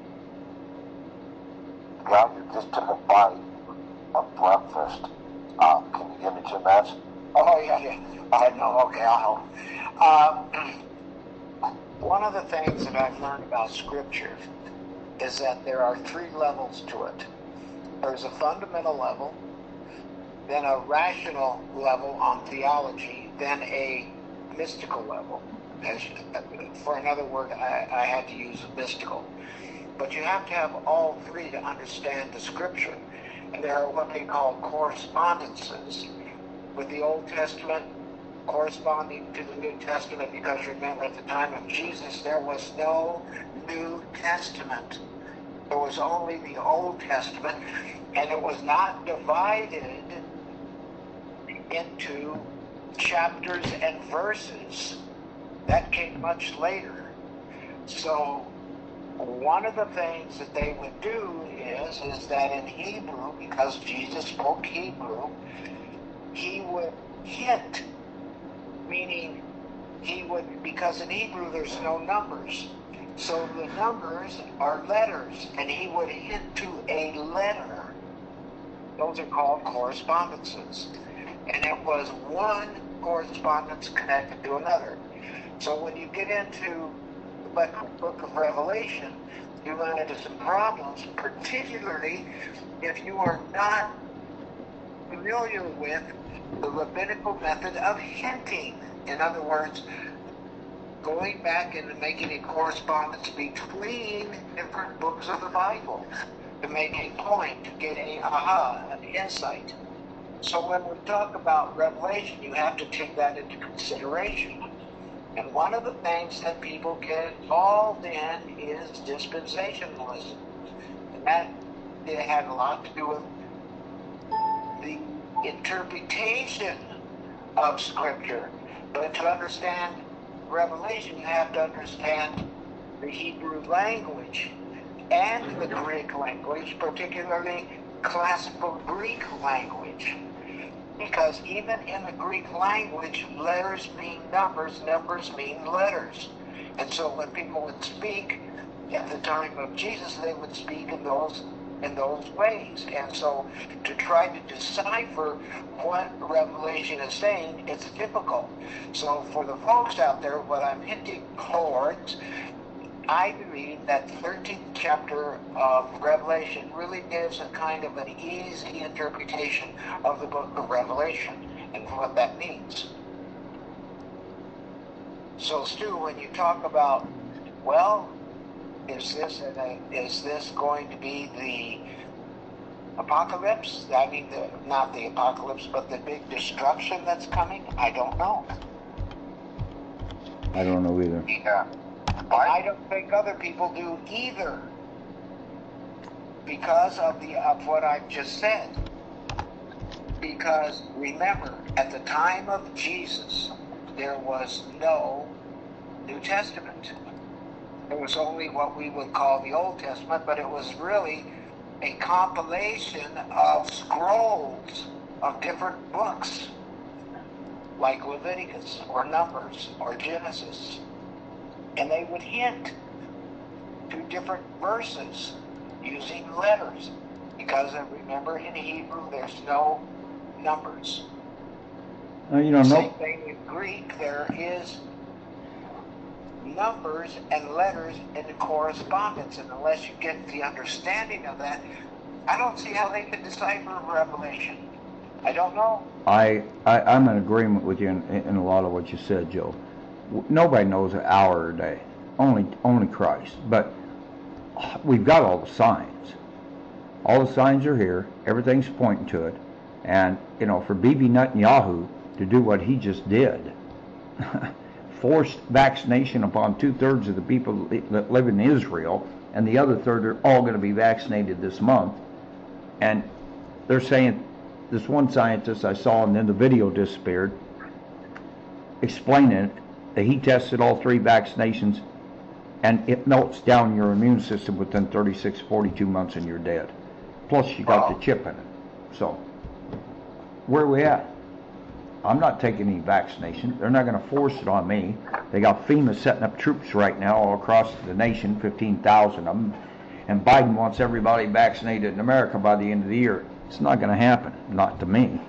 Well, you just took a bite of breakfast. Uh, can you give me two minutes? Oh, yeah, yeah. I know. Okay, I'll help. Um, one of the things that I've learned about Scripture is that there are three levels to it. There's a fundamental level, then a rational level on theology, then a mystical level. As, for another word, I, I had to use mystical. But you have to have all three to understand the Scripture. And there are what they call correspondences with the Old Testament corresponding to the New Testament, because remember, at the time of Jesus, there was no New Testament. There was only the Old Testament, and it was not divided into chapters and verses. That came much later. So one of the things that they would do is, is that in Hebrew, because Jesus spoke Hebrew, he would hint, meaning he would, because in Hebrew there's no numbers. So the numbers are letters, and he would hint to a letter. Those are called correspondences. And it was one correspondence connected to another. So when you get into the book of Revelation, you run into some problems, particularly if you are not familiar with the rabbinical method of hinting. In other words, going back and making a correspondence between different books of the Bible to make a point, to get a aha, an insight. So when we talk about Revelation, you have to take that into consideration. And one of the things that people get involved in is dispensationalism. And that it had a lot to do with the interpretation of Scripture. But to understand Revelation, you have to understand the Hebrew language and the Greek language, particularly classical Greek language. Because even in the Greek language, letters mean numbers, numbers mean letters. And so when people would speak at the time of Jesus, they would speak in those in those ways. And so to try to decipher what Revelation is saying, it's difficult. So for the folks out there, what I'm hinting towards, I believe that thirteenth chapter of Revelation really gives a kind of an easy interpretation of the book of Revelation and what that means. So Stu, when you talk about, well, is this a, is this going to be the apocalypse? I mean, the, not the apocalypse, but the big destruction that's coming? I don't know. I don't know either. Yeah. I don't think other people do either, because of the of what I've just said. Because remember, at the time of Jesus, there was no New Testament. There was only what we would call the Old Testament, but it was really a compilation of scrolls of different books, like Leviticus or Numbers or Genesis. And they would hint to different verses using letters, because remember, in Hebrew there's no numbers. Uh, you don't Same know. thing in Greek, there is numbers and letters in the correspondence, and unless you get the understanding of that, I don't see how they can decipher Revelation. I don't know. I, I I'm in agreement with you in, in a lot of what you said, Joe. Nobody knows an hour or a day. Only only Christ. But we've got all the signs. All the signs are here. Everything's pointing to it. And, you know, for Bibi Netanyahu to do what he just did, forced vaccination upon two-thirds of the people that live in Israel, and the other third are all going to be vaccinated this month. And they're saying this one scientist I saw, and then the video disappeared, explaining it, that he tested all three vaccinations, and it melts down your immune system within thirty-six, forty-two months and you're dead. Plus you got Wow. the chip in it. So, where are we at? I'm not taking any vaccination. They're not going to force it on me. They got FEMA setting up troops right now all across the nation, fifteen thousand of them, and Biden wants everybody vaccinated in America by the end of the year. It's not going to happen, not to me.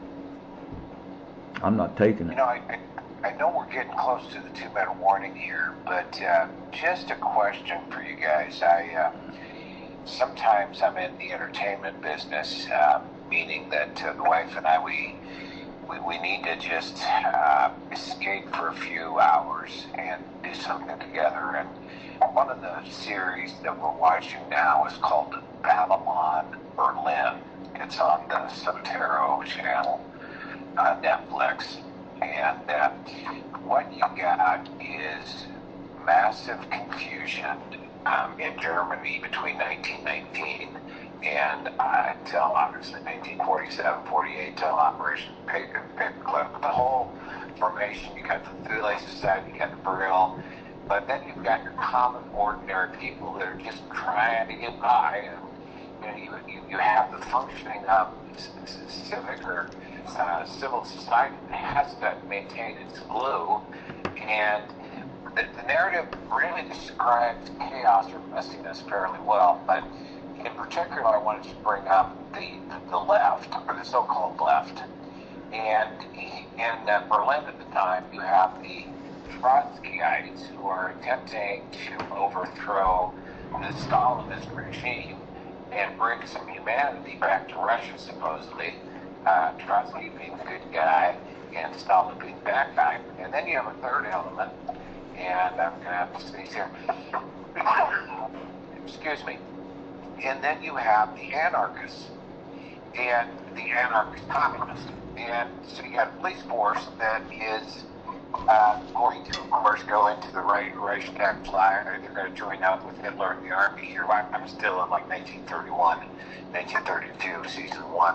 I'm not taking You it. know, I, I, I know we're getting close to the two-minute warning here, but uh, just a question for you guys. I uh, sometimes I'm in the entertainment business, uh, meaning that uh, the wife and I we we, we need to just uh, escape for a few hours and do something together. And one of the series that we're watching now is called Babylon Berlin. It's on the Sotero channel, uh, Netflix. And uh, what you got is massive confusion um, in Germany between nineteen nineteen and uh, until obviously nineteen forty-seven, forty-eight, till Operation Paper, Paperclip. The whole formation, you got the Thule Society, you got the Brill, but then you've got your common, ordinary people that are just trying to get by. And you know, you, you, you have the functioning of civic or uh, civil society that has to maintain its glue, and the, the narrative really describes chaos or messiness fairly well. But in particular, I wanted to bring up the the left, or the so-called left. And in uh, Berlin at the time, you have the Trotskyites who are attempting to overthrow the Stalinist regime and bring some humanity back to Russia, supposedly. Uh, Trotsky being the good guy and Stalin being the bad guy. And then you have a third element, and I'm going to have to sneeze here. Excuse me. And then you have the anarchists and the anarchist communists. And so you got a police force that is uh, going to, of course, go into the right Reichstag flyer. They're going to join up with Hitler in the army here. I'm still in like nineteen thirty-one, nineteen thirty-two, season one.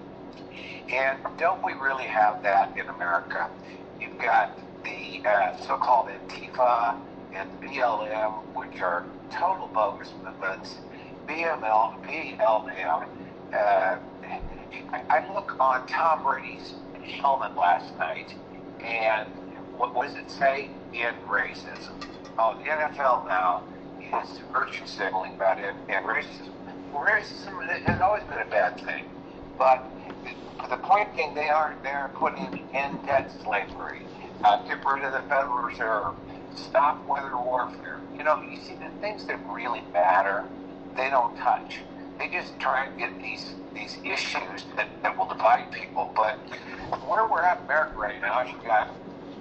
And don't we really have that in America? You've got the uh, so-called Antifa and the B L M, which are total bogus movements. B M L, B L M. Uh, I, I look on Tom Brady's helmet last night, and what, what does it say? End racism. Oh, the N F L now is virtue signaling about it and racism. Well, racism has always been a bad thing, but the point being, they are they're putting in debt slavery, uh, get rid of the Federal Reserve, stop weather warfare. You know, you see the things that really matter, they don't touch. They just try and get these these issues that, that will divide people. But where we're at in America right now is you've got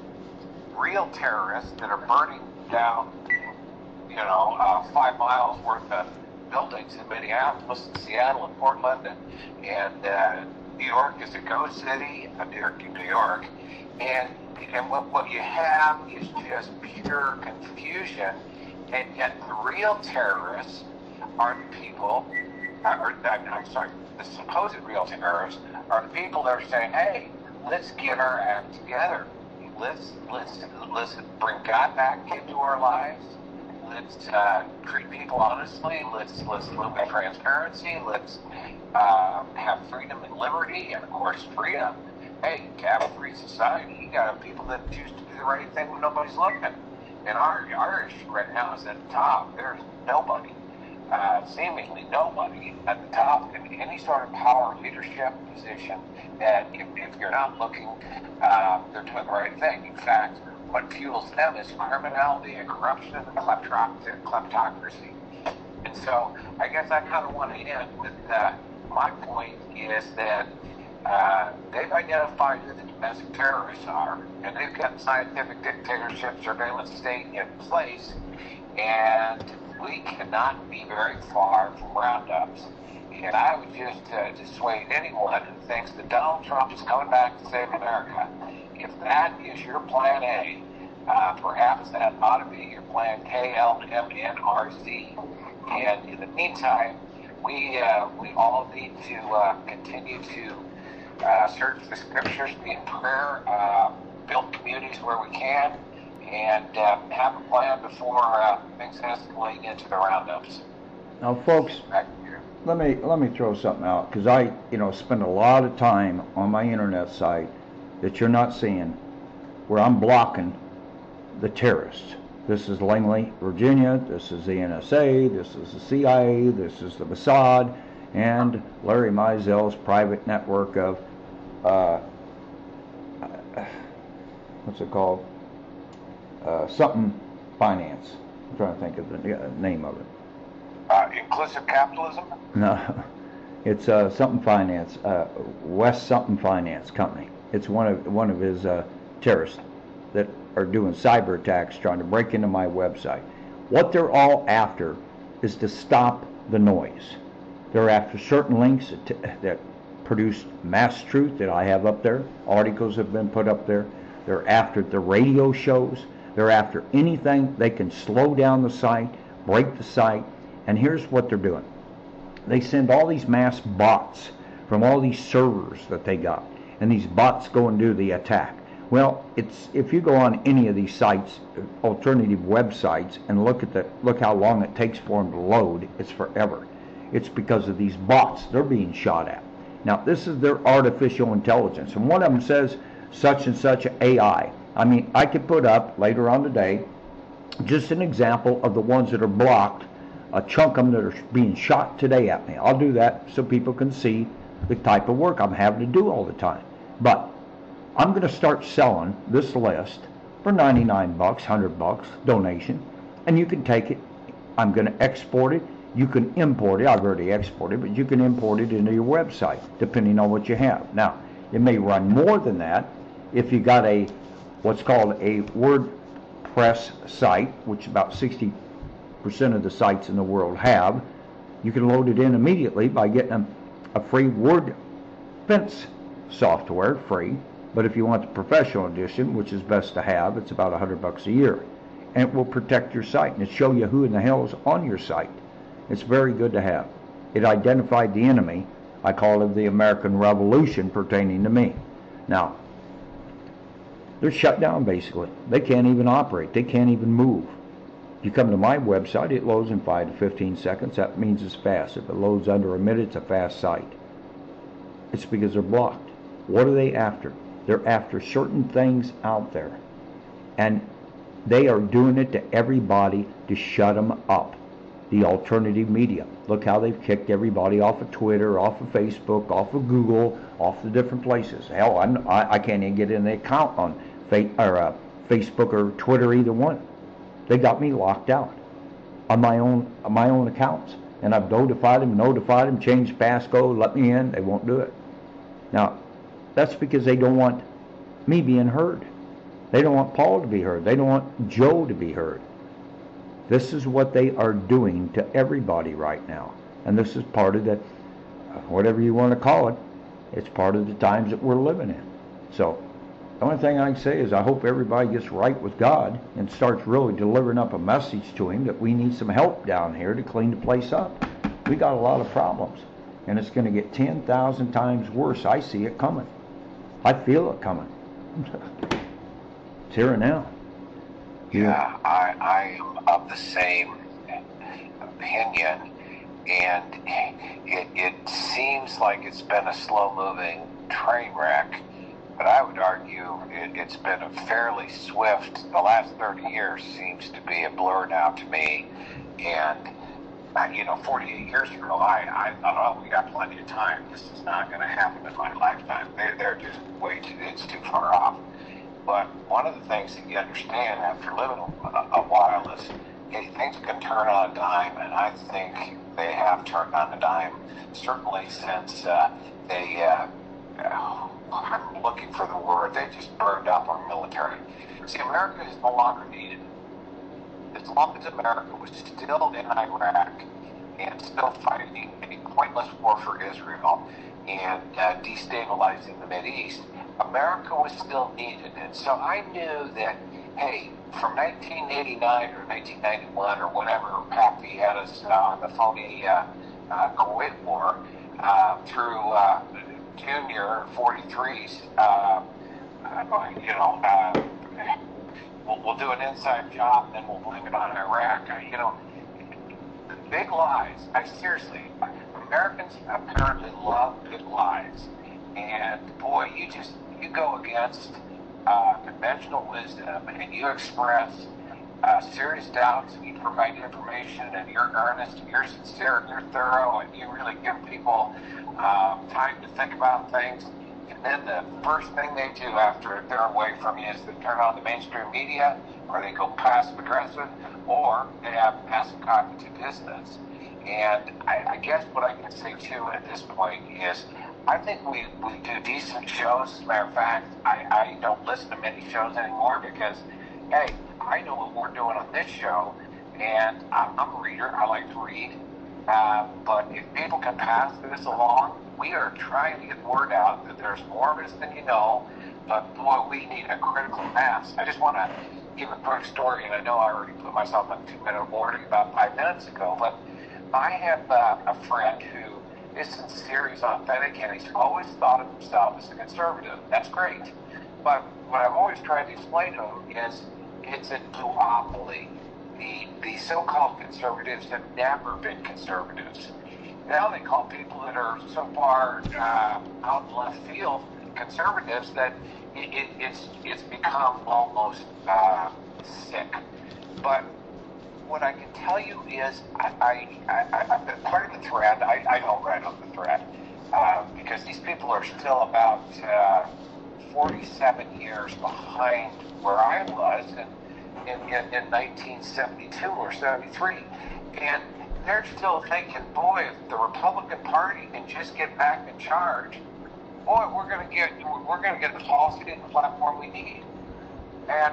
real terrorists that are burning down, you know, uh, five miles worth of buildings in Minneapolis, and Seattle, and Portland, and, and uh, New York is a ghost city, uh, New York, New York, and and what, what you have is just pure confusion, and yet the real terrorists are the people, uh, or I'm sorry, the supposed real terrorists are the people that are saying, hey, let's get our act together. Let's let's let's bring God back into our lives. Let's uh, treat people honestly. Let's let's live with transparency. Let's uh, have freedom and liberty, and of course freedom. Hey, to have a free society, you got people that choose to do the right thing when nobody's looking. And our our issue right now is at the top. There's nobody, uh, seemingly nobody at the top in any sort of power leadership position that if, if you're not looking, uh, they're doing the right thing. In fact, what fuels them is criminality and corruption and kleptocracy. kleptocracy. And so I guess I kind of want to end with uh, my point is that uh, they've identified who the domestic terrorists are, and they've got scientific dictatorship surveillance state in place, and we cannot be very far from roundups. And I would just uh, dissuade anyone who thinks that Donald Trump is coming back to save America. If that is your plan A, uh, perhaps that ought to be your plan K L M N R Z. And in the meantime, we uh, we all need to uh, continue to uh, search the scriptures, be in prayer, uh, build communities where we can, and uh, have a plan before uh, things escalate into the roundups. Now, folks, Back to you. let me let me throw something out, because I, you know, spend a lot of time on my internet site that you're not seeing, where I'm blocking the terrorists. This is Langley, Virginia. This is the N S A. This is the C I A. This is the Mossad, and Larry Meisel's private network of, uh, what's it called? Uh, something finance. I'm trying to think of the uh, name of it. Uh, inclusive capitalism? No, it's uh, something finance. Uh, West something finance company. It's one of one of his uh, terrorists that are doing cyber attacks, trying to break into my website. What they're all after is to stop the noise. They're after certain links that, that produce mass truth that I have up there. Articles have been put up there. They're after the radio shows. They're after anything they can slow down the site, break the site. And here's what they're doing. They send all these mass bots from all these servers that they got, and these bots go and do the attack. Well, it's if you go on any of these sites, alternative websites, and look at the look how long it takes for them to load, it's forever. It's because of these bots. They're being shot at. Now, this is their artificial intelligence, and one of them says such and such A I. I mean, I could put up later on today just an example of the ones that are blocked, a chunk of them that are being shot today at me. I'll do that so people can see the type of work I'm having to do all the time. But I'm going to start selling this list for ninety-nine bucks, one hundred bucks donation, and you can take it. I'm going to export it. You can import it. I've already exported, but you can import it into your website depending on what you have. Now, it may run more than that if you got a what's called a WordPress site, which about sixty percent of the sites in the world have. You can load it in immediately by getting a, a free WordFence software, free. But if you want the professional edition, which is best to have, it's about one hundred bucks a year. And it will protect your site, and it show you who in the hell is on your site. It's very good to have. It identified the enemy. I call it the American Revolution pertaining to me. Now, they're shut down basically. They can't even operate. They can't even move. You come to my website, it loads in five to fifteen seconds. That means it's fast. If it loads under a minute, it's a fast site. It's because they're blocked. What are they after? They're after certain things out there. And they are doing it to everybody to shut them up. The alternative media. Look how they've kicked everybody off of Twitter, off of Facebook, off of Google, off the different places. Hell, I'm, I, I can't even get in the account on fa- or, uh, Facebook or Twitter, either one. They got me locked out on my own on my own accounts. And I've notified them, notified them, changed passcode, let me in. They won't do it. Now, that's because they don't want me being heard. They don't want Paul to be heard. They don't want Joe to be heard. This is what they are doing to everybody right now. And this is part of the, whatever you want to call it, it's part of the times that we're living in. So, the only thing I can say is I hope everybody gets right with God and starts really delivering up a message to Him that we need some help down here to clean the place up. We got a lot of problems. And it's going to get ten thousand times worse. I see it coming. I feel it coming. It's here and now. Yeah, I, I am of the same opinion, and it, it seems like it's been a slow-moving train wreck, but I would argue it, it's been a fairly swift, the last thirty years seems to be a blur now to me, and you know, forty-eight years ago, I, I thought, oh, we got plenty of time. This is not going to happen in my lifetime. They, they're just way too, it's too far off. But one of the things that you understand after living a, a while is hey, things can turn on a dime, and I think they have turned on a dime, certainly since uh, they, uh, uh, I'm looking for the word, they just burned up our military. See, America is no longer needed. As long as America was still in Iraq and still fighting a pointless war for Israel and uh, destabilizing the Mideast, America was still needed. And so I knew that, hey, from nineteen eighty-nine or nineteen ninety-one or whatever, Pappy had us uh, on the phony uh, uh, Kuwait War uh, through uh, Junior forty-threes, uh, uh, you know, uh, we'll, we'll do an inside job and then we'll blame it on Iraq. Uh, you know, big lies. I seriously, Americans apparently love big lies. And boy, you just, you go against uh, conventional wisdom and you express uh, serious doubts, and you provide information, and you're earnest, and you're sincere, and you're thorough, and you really give people uh, time to think about things. And then the first thing they do after they're away from you is they turn on the mainstream media, or they go passive aggressive, or they have passive cognitive dissonance. And I, I guess what I can say too at this point is I think we, we do decent shows. As a matter of fact, I, I don't listen to many shows anymore because, hey, I know what we're doing on this show, and I'm, I'm a reader. I like to read. Uh, but if people can pass this along, we are trying to get the word out that there's more of us than you know, but boy, we need a critical mass. I just want to give a quick story, and I know I already put myself on two-minute warning about five minutes ago, but I have uh, a friend who is sincere, he's authentic, and he's always thought of himself as a conservative. That's great. But what I've always tried to explain to him is it's a duopoly. The, the so-called conservatives have never been conservatives. Now they call people that are so far uh, out in left field conservatives that it, it, it's it's become almost uh, sick. But what I can tell you is, I, I, I, I've been part of the thread. I, I don't write on the thread uh, because these people are still about uh, forty-seven years behind where I was in, in, in, in nineteen seventy-two or seventy-three. And they're still thinking, boy, if the Republican Party can just get back in charge, boy, we're going to get we're going to get the policy and the platform we need. And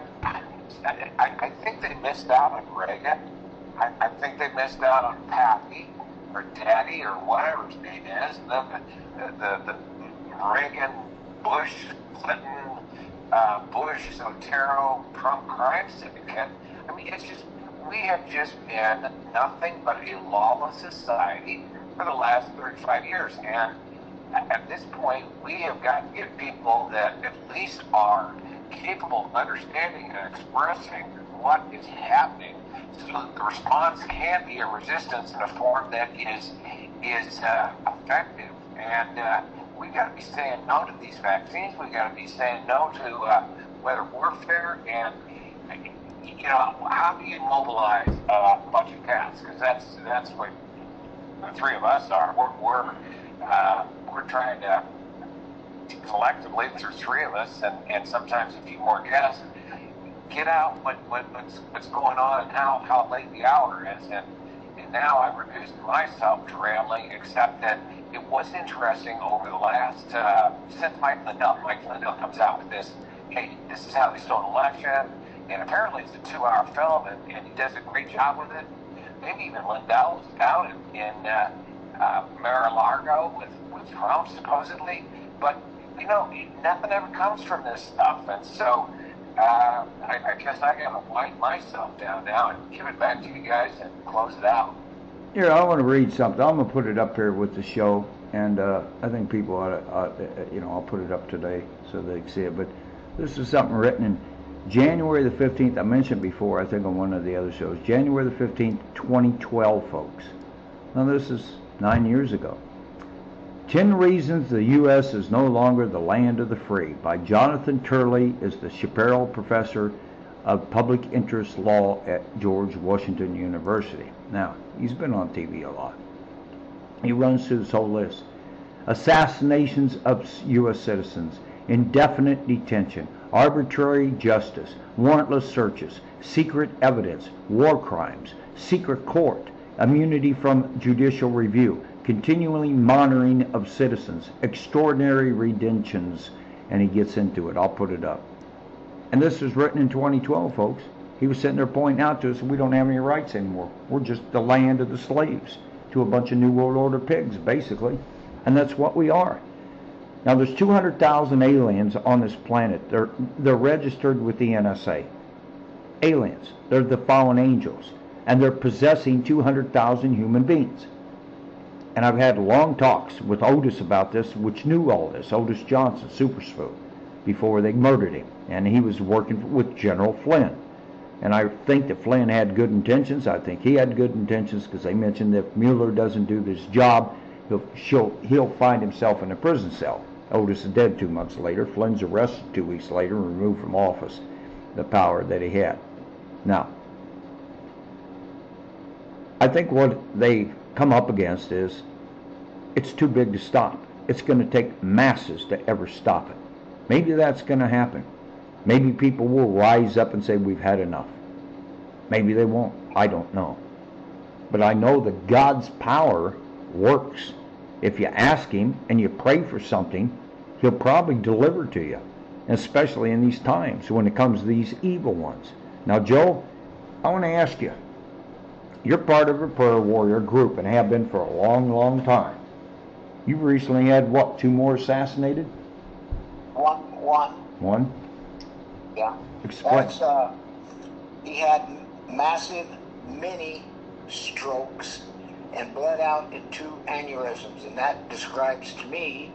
I, I think they missed out on Reagan. I, I think they missed out on Pappy or Daddy or whatever his name is. The the, the, the Reagan, Bush, Clinton, uh, Bush, Sotero, Trump crime syndicate. I mean, it's just, we have just been nothing but a lawless society for the last thirty-five years. And at this point, we have got to get people that at least are capable of understanding and expressing what is happening, so that the response can be a resistance in a form that is is uh, effective. And uh, we got to be saying no to these vaccines. We got to be saying no to uh, weather warfare. And you know, how do you mobilize uh, a bunch of cats? Because that's that's what the three of us are. We're we're, uh, we're trying to collectively, there's three of us, and, and sometimes a few more guests, get out what, what what's what's going on and how, how late the hour is. And and now I've reduced myself to rambling, except that it was interesting over the last uh, since Mike Lindell. Mike Lindell comes out with this, hey, this is how they stole an election, and apparently it's a two-hour film, and, and he does a great job with it. Maybe even Lindell was down in, in uh, uh, Mar-a-Lago with with Trump supposedly, but you know, nothing ever comes from this stuff, and so uh, I, I guess I gotta wipe myself down now and give it back to you guys and close it out. Here, I want to read something. I'm gonna put it up here with the show, and uh, I think people ought to, ought to, you know, I'll put it up today so they can see it. But this is something written in January the fifteenth. I mentioned before, I think on one of the other shows, January the fifteenth, twenty twelve, folks. Now this is nine years ago. Ten Reasons the U S is no longer the land of the free by Jonathan Turley, is the Chaparral Professor of Public Interest Law at George Washington University. Now, he's been on T V a lot. He runs through this whole list. Assassinations of U S citizens, indefinite detention, arbitrary justice, warrantless searches, secret evidence, war crimes, secret court, immunity from judicial review, continually monitoring of citizens, extraordinary retentions, and he gets into it. I'll put it up. And this was written in twenty twelve, folks. He was sitting there pointing out to us, we don't have any rights anymore. We're just the land of the slaves to a bunch of New World Order pigs, basically. And that's what we are. Now, there's two hundred thousand aliens on this planet. They're, they're registered with the N S A. Aliens. They're the fallen angels. And they're possessing two hundred thousand human beings. And I've had long talks with Otis about this, which knew all this, Otis Johnson, Supersfood, before they murdered him. And he was working with General Flynn. And I think that Flynn had good intentions. I think he had good intentions because they mentioned that if Mueller doesn't do this job, he'll, she'll, he'll find himself in a prison cell. Otis is dead two months later. Flynn's arrested two weeks later and removed from office the power that he had. Now, I think what they come up against is it's too big to stop. It's going to take masses to ever stop it. Maybe that's going to happen. Maybe people will rise up and say, we've had enough. Maybe they won't. I don't know. But I know that God's power works. If you ask him and you pray for something, he'll probably deliver to you, especially in these times when it comes to these evil ones. Now, Joe, I want to ask you, you're part of a prayer warrior group and have been for a long, long time. You've recently had, what, two more assassinated? One, one. One? Yeah. Explain. That's, uh, he had massive mini strokes and bled out in two aneurysms, and that describes to me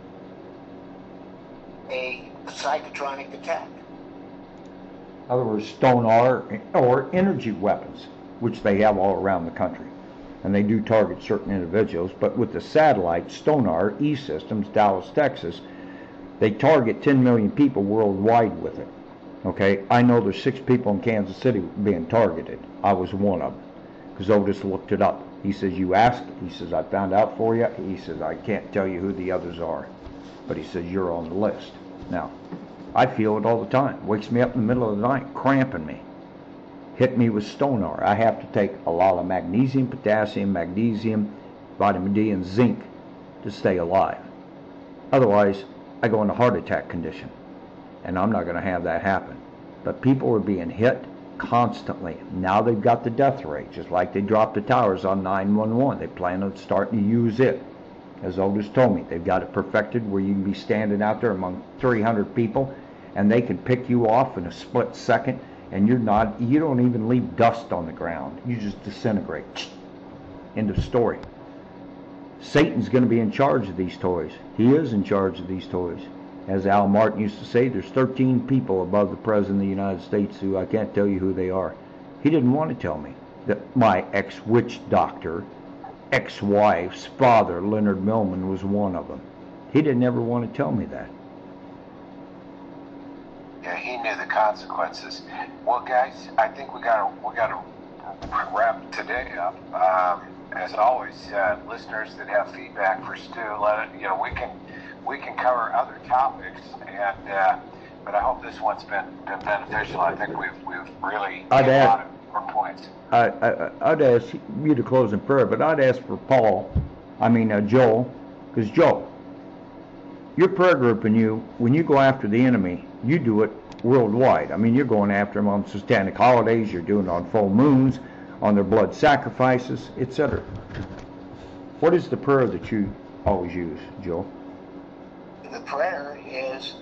a psychotronic attack. In other words, sonar or energy weapons, which they have all around the country. And they do target certain individuals, but with the satellite, Stonar E-Systems, Dallas, Texas, they target ten million people worldwide with it. Okay, I know there's six people in Kansas City being targeted. I was one of them, because Otis looked it up. He says, you asked? He says, I found out for you. He says, I can't tell you who the others are. But he says, you're on the list. Now, I feel it all the time. Wakes me up in the middle of the night, cramping me. Hit me with Stonar. I have to take a lot of magnesium, potassium, magnesium, vitamin D, and zinc to stay alive. Otherwise, I go into heart attack condition. And I'm not going to have that happen. But people are being hit constantly. Now they've got the death rate, just like they dropped the towers on nine one one. They plan on starting to use it. As Otis told me, they've got it perfected where you can be standing out there among three hundred people, and they can pick you off in a split second, and you're not, you don't even leave dust on the ground. You just disintegrate. End of story. Satan's going to be in charge of these toys. He is in charge of these toys. As Al Martin used to say, there's thirteen people above the President of the United States who I can't tell you who they are. He didn't want to tell me that my ex-witch doctor, ex-wife's father, Leonard Millman, was one of them. He didn't ever want to tell me that. Yeah, he knew the consequences. Well, guys, I think we got to we got to wrap today up. Um, as always, uh, listeners that have feedback for Stu, let it. You know, we can we can cover other topics, and uh, but I hope this one's been been beneficial. I think we've we've really I'd hit a add, lot of more points. I, I, I'd ask you to close in prayer, but I'd ask for Paul, I mean uh, Joel, because Joel, your prayer group and you, when you go after the enemy, you do it worldwide. I mean, you're going after them on satanic holidays, you're doing it on full moons, on their blood sacrifices, et cetera. What is the prayer that you always use, Joel? The prayer is,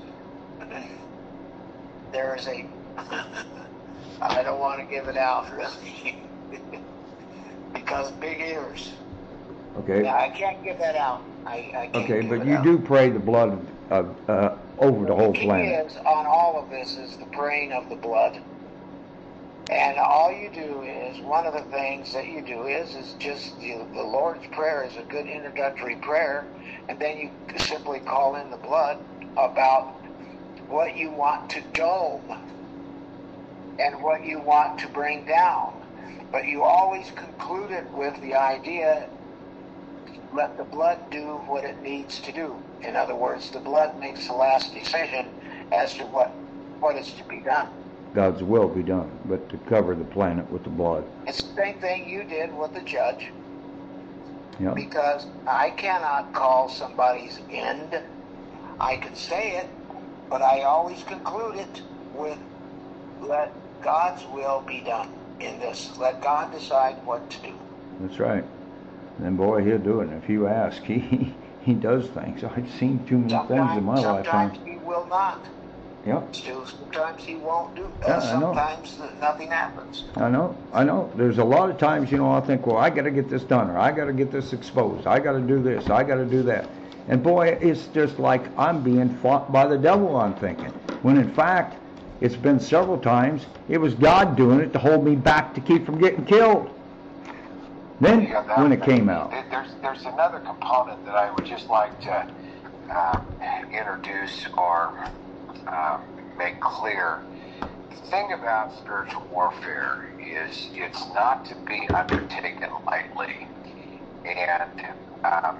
there is a, I don't want to give it out really, because big ears. Okay. Yeah, I can't give that out. I, I can't Okay, give but it you out. do pray the blood of, uh, over the whole The key planet. is, on all of this, is the praying of the blood. And all you do is, one of the things that you do is, is just, you, the Lord's Prayer is a good introductory prayer, and then you simply call in the blood about what you want to dome and what you want to bring down. But you always conclude it with the idea, let the blood do what it needs to do. In other words, the blood makes the last decision as to what, what is to be done. God's will be done, but to cover the planet with the blood. It's the same thing you did with the judge, Yeah. because I cannot call somebody's end. I can say it, but I always conclude it with, let God's will be done in this. Let God decide what to do. That's right. And boy, he'll do it. And if you ask, he he does things. I've seen too many things in my Sometimes, lifetime. sometimes he will not. Yep. Stu, sometimes he won't do. Uh, Yeah, I know. sometimes nothing happens. I know, I know. There's a lot of times, you know, I think, well, I got to get this done, or I got to get this exposed. I got to do this. I got to do that. And boy, it's just like I'm being fought by the devil, I'm thinking. When in fact, it's been several times, it was God doing it to hold me back to keep from getting killed. Then, Yeah, that- when it came out. There's, there's another component that I would just like to um, introduce or um, make clear. The thing about spiritual warfare is it's not to be undertaken lightly. And um,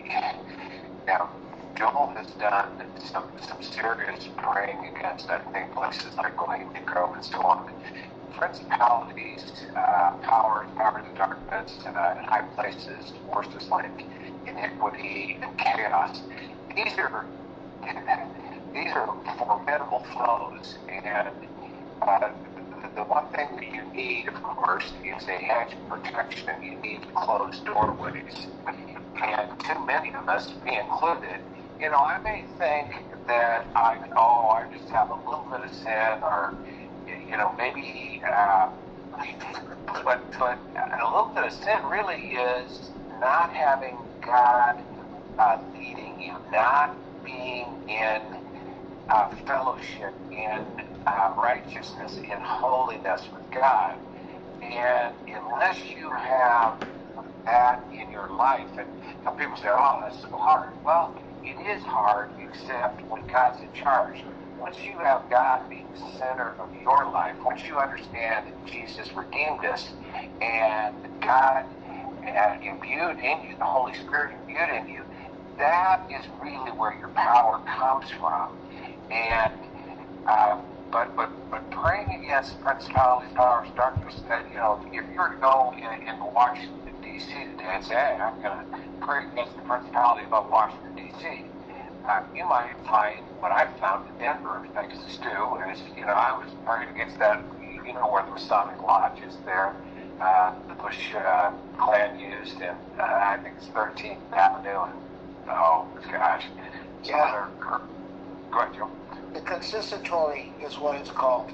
now, Joel has done some, some serious praying against, I think, places like Bohemian Grove and so on. Principalities, uh, powers, powers of darkness, uh, in high places, forces like iniquity and chaos. These are these are formidable foes, and uh, the, the one thing that you need, of course, is a hedge of protection. You need closed doorways, and too many of us, me included. You know, I may think that I, oh, I just have a little bit of sin, or you know, maybe, uh, but, but a little bit of sin really is not having God uh, leading you, not being in uh, fellowship, in uh, righteousness, in holiness with God. And unless you have that in your life, and some people say, oh, that's so hard. Well, it is hard, except when God's in charge. Once you have God being the center of your life, once you understand that Jesus redeemed us and God uh, imbued in you, the Holy Spirit imbued in you, that is really where your power comes from. And uh, but but but praying against principalities, powers, darkness. Uh, you know, if you were to go in, in Washington D C today and say, hey, I'm going to pray against the principality above Washington D C. Uh, you might find what I found in Denver, thanks to Stu, is, you know, I was praying against that, you know, where the Masonic Lodge is there, uh, the Bush uh, clan used, and uh, I think it's thirteenth Avenue, and oh, gosh. Yeah. Other, go ahead, Joe. The consistory is what it's called.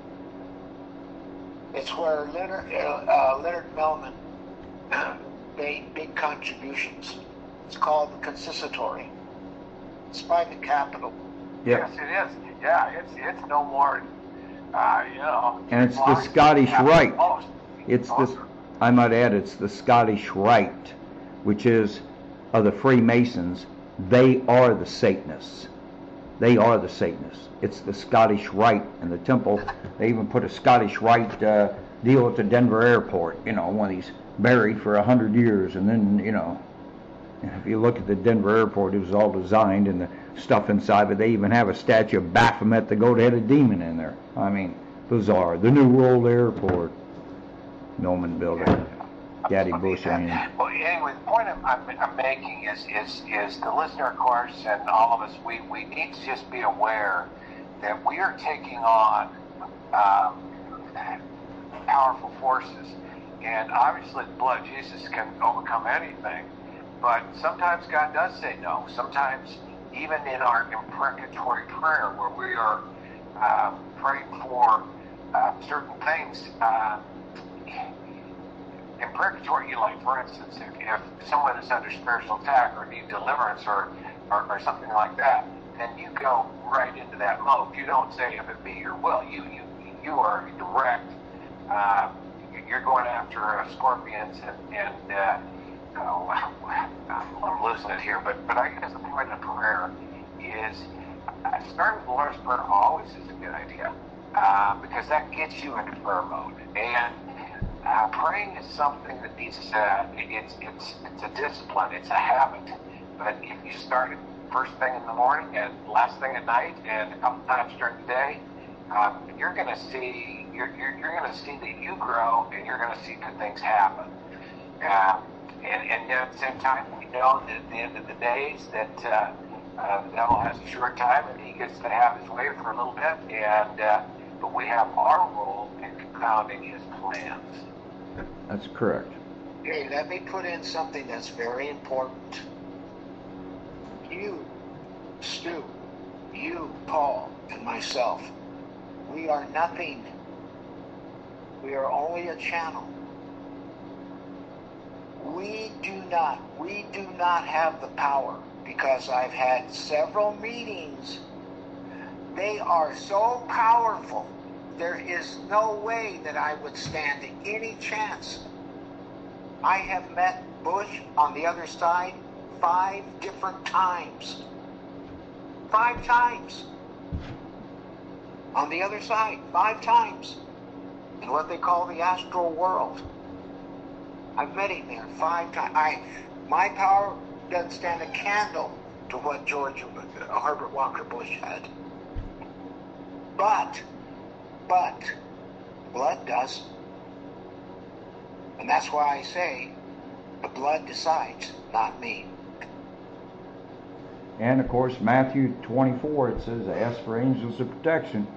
It's where Leonard, uh, Leonard Mellman made big contributions. It's called the consistory. It's by the Capitol. Yeah. Yes, it is. Yeah, it's it's no more, uh, you know. And it's the Scottish Rite. Most. It's Most. the, I might add, it's the Scottish Rite, which is of the Freemasons. They are the Satanists. They are the Satanists. It's the Scottish Rite in the temple. They even put a Scottish Rite uh, deal at the Denver airport. You know, when he's buried for a hundred years, and then you know, if you look at the Denver airport, it was all designed and the stuff inside. But they even have a statue of Baphomet, the goat-headed demon, in there. I mean, bizarre. The New World Airport, Millman Building. Daddy Bush, I mean. Well, anyway, the point I'm, I'm, I'm making is, is is the listener, of course, and all of us, we, we need to just be aware that we are taking on um, powerful forces. And obviously the blood of Jesus can overcome anything, but sometimes God does say no. Sometimes even in our imprecatory prayer, where we are uh, praying for uh, certain things, uh, in purgatory, you like, for instance, if, if someone is under spiritual attack or need deliverance or, or, or something like that, then you go right into that mode. You don't say, if it be your will. You you you are direct. Uh, you're going after uh, scorpions and, and uh, oh, I'm losing it here, but, but I guess the point of prayer is uh, starting with the Lord's Prayer always is a good idea uh, because that gets you into prayer mode. And Uh, praying is something that needs, uh, it's, it's, it's a discipline, it's a habit. But if you start it first thing in the morning and last thing at night and a couple times during the day, um, you're going to see, you're, you're, you're going to see that you grow and you're going to see good things happen. Uh, and, and at the same time, we know that at the end of the days that uh, uh, the devil has a short time and he gets to have his way for a little bit. And uh, but we have our role in confounding his plans. That's correct. Okay, let me put in something that's very important. You, Stu, you, Paul, and myself, we are nothing. We are only a channel. We do not, we do not have the power, because I've had several meetings. They are so powerful, there is no way that I would stand any chance. I have met Bush on the other side five different times. Five times. On the other side, five times. In what they call the astral world. I've met him there five times. I, my power doesn't stand a candle to what George uh, Herbert Walker Bush had. But, but, blood does. And that's why I say, the blood decides, not me. And of course, Matthew twenty-four, it says, ask for angels of protection.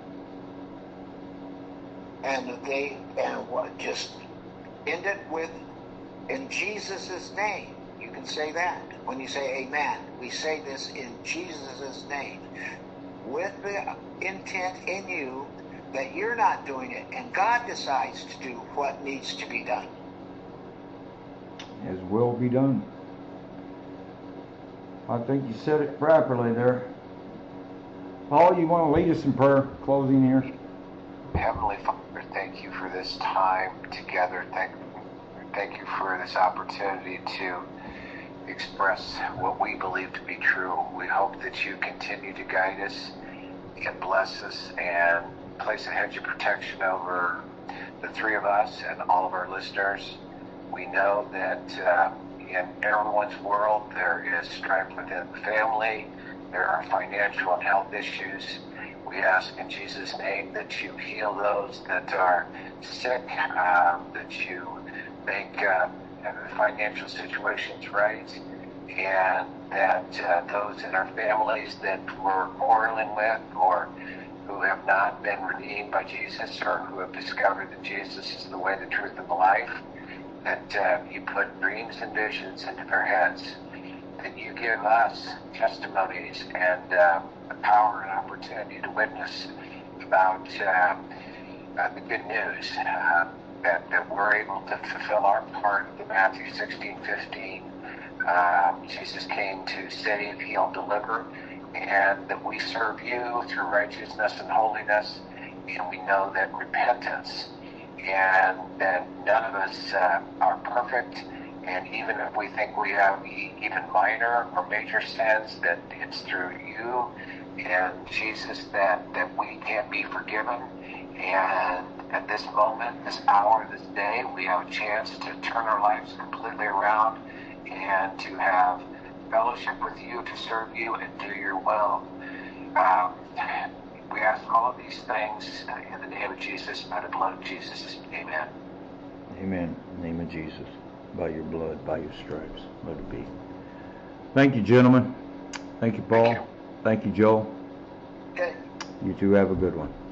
And they, and what, just end it with, in Jesus' name. You can say that. When you say amen, we say this in Jesus' name. With the intent in you that you're not doing it, and God decides to do what needs to be done. His will be done. I think you said it properly there. Paul, you want to lead us in prayer, closing here? Heavenly Father, thank you for this time together. Thank, thank you for this opportunity to express what we believe to be true. We hope that you continue to guide us and bless us and place a hedge of protection over the three of us and all of our listeners. We know that uh, in everyone's world there is strife within the family. There are financial and health issues. We ask in Jesus' name that you heal those that are sick, uh, that you make uh, financial situations right, and that uh, those in our families that we're quarreling with or who have not been redeemed by Jesus or who have discovered that Jesus is the way, the truth, and the life, that uh, you put dreams and visions into their heads, that you give us testimonies and uh, the power and opportunity to witness about uh, uh, the good news, uh, that, that we're able to fulfill our part of the Matthew sixteen fifteen. Uh, Jesus came to save, heal, deliver, and that we serve you through righteousness and holiness, and we know that repentance, and that none of us uh, are perfect, and even if we think we have e- even minor or major sins, that it's through you and Jesus that, that we can be forgiven. And at this moment, this hour, this day, we have a chance to turn our lives completely around and to have fellowship with you, to serve you, and do your will. Um, we ask all of these things in the name of Jesus, by the blood of Jesus. Amen. Amen. In the name of Jesus. By your blood, by your stripes, let it be. Thank you, gentlemen. Thank you, Paul. Thank you. Thank you, Joe. Okay. You two have a good one.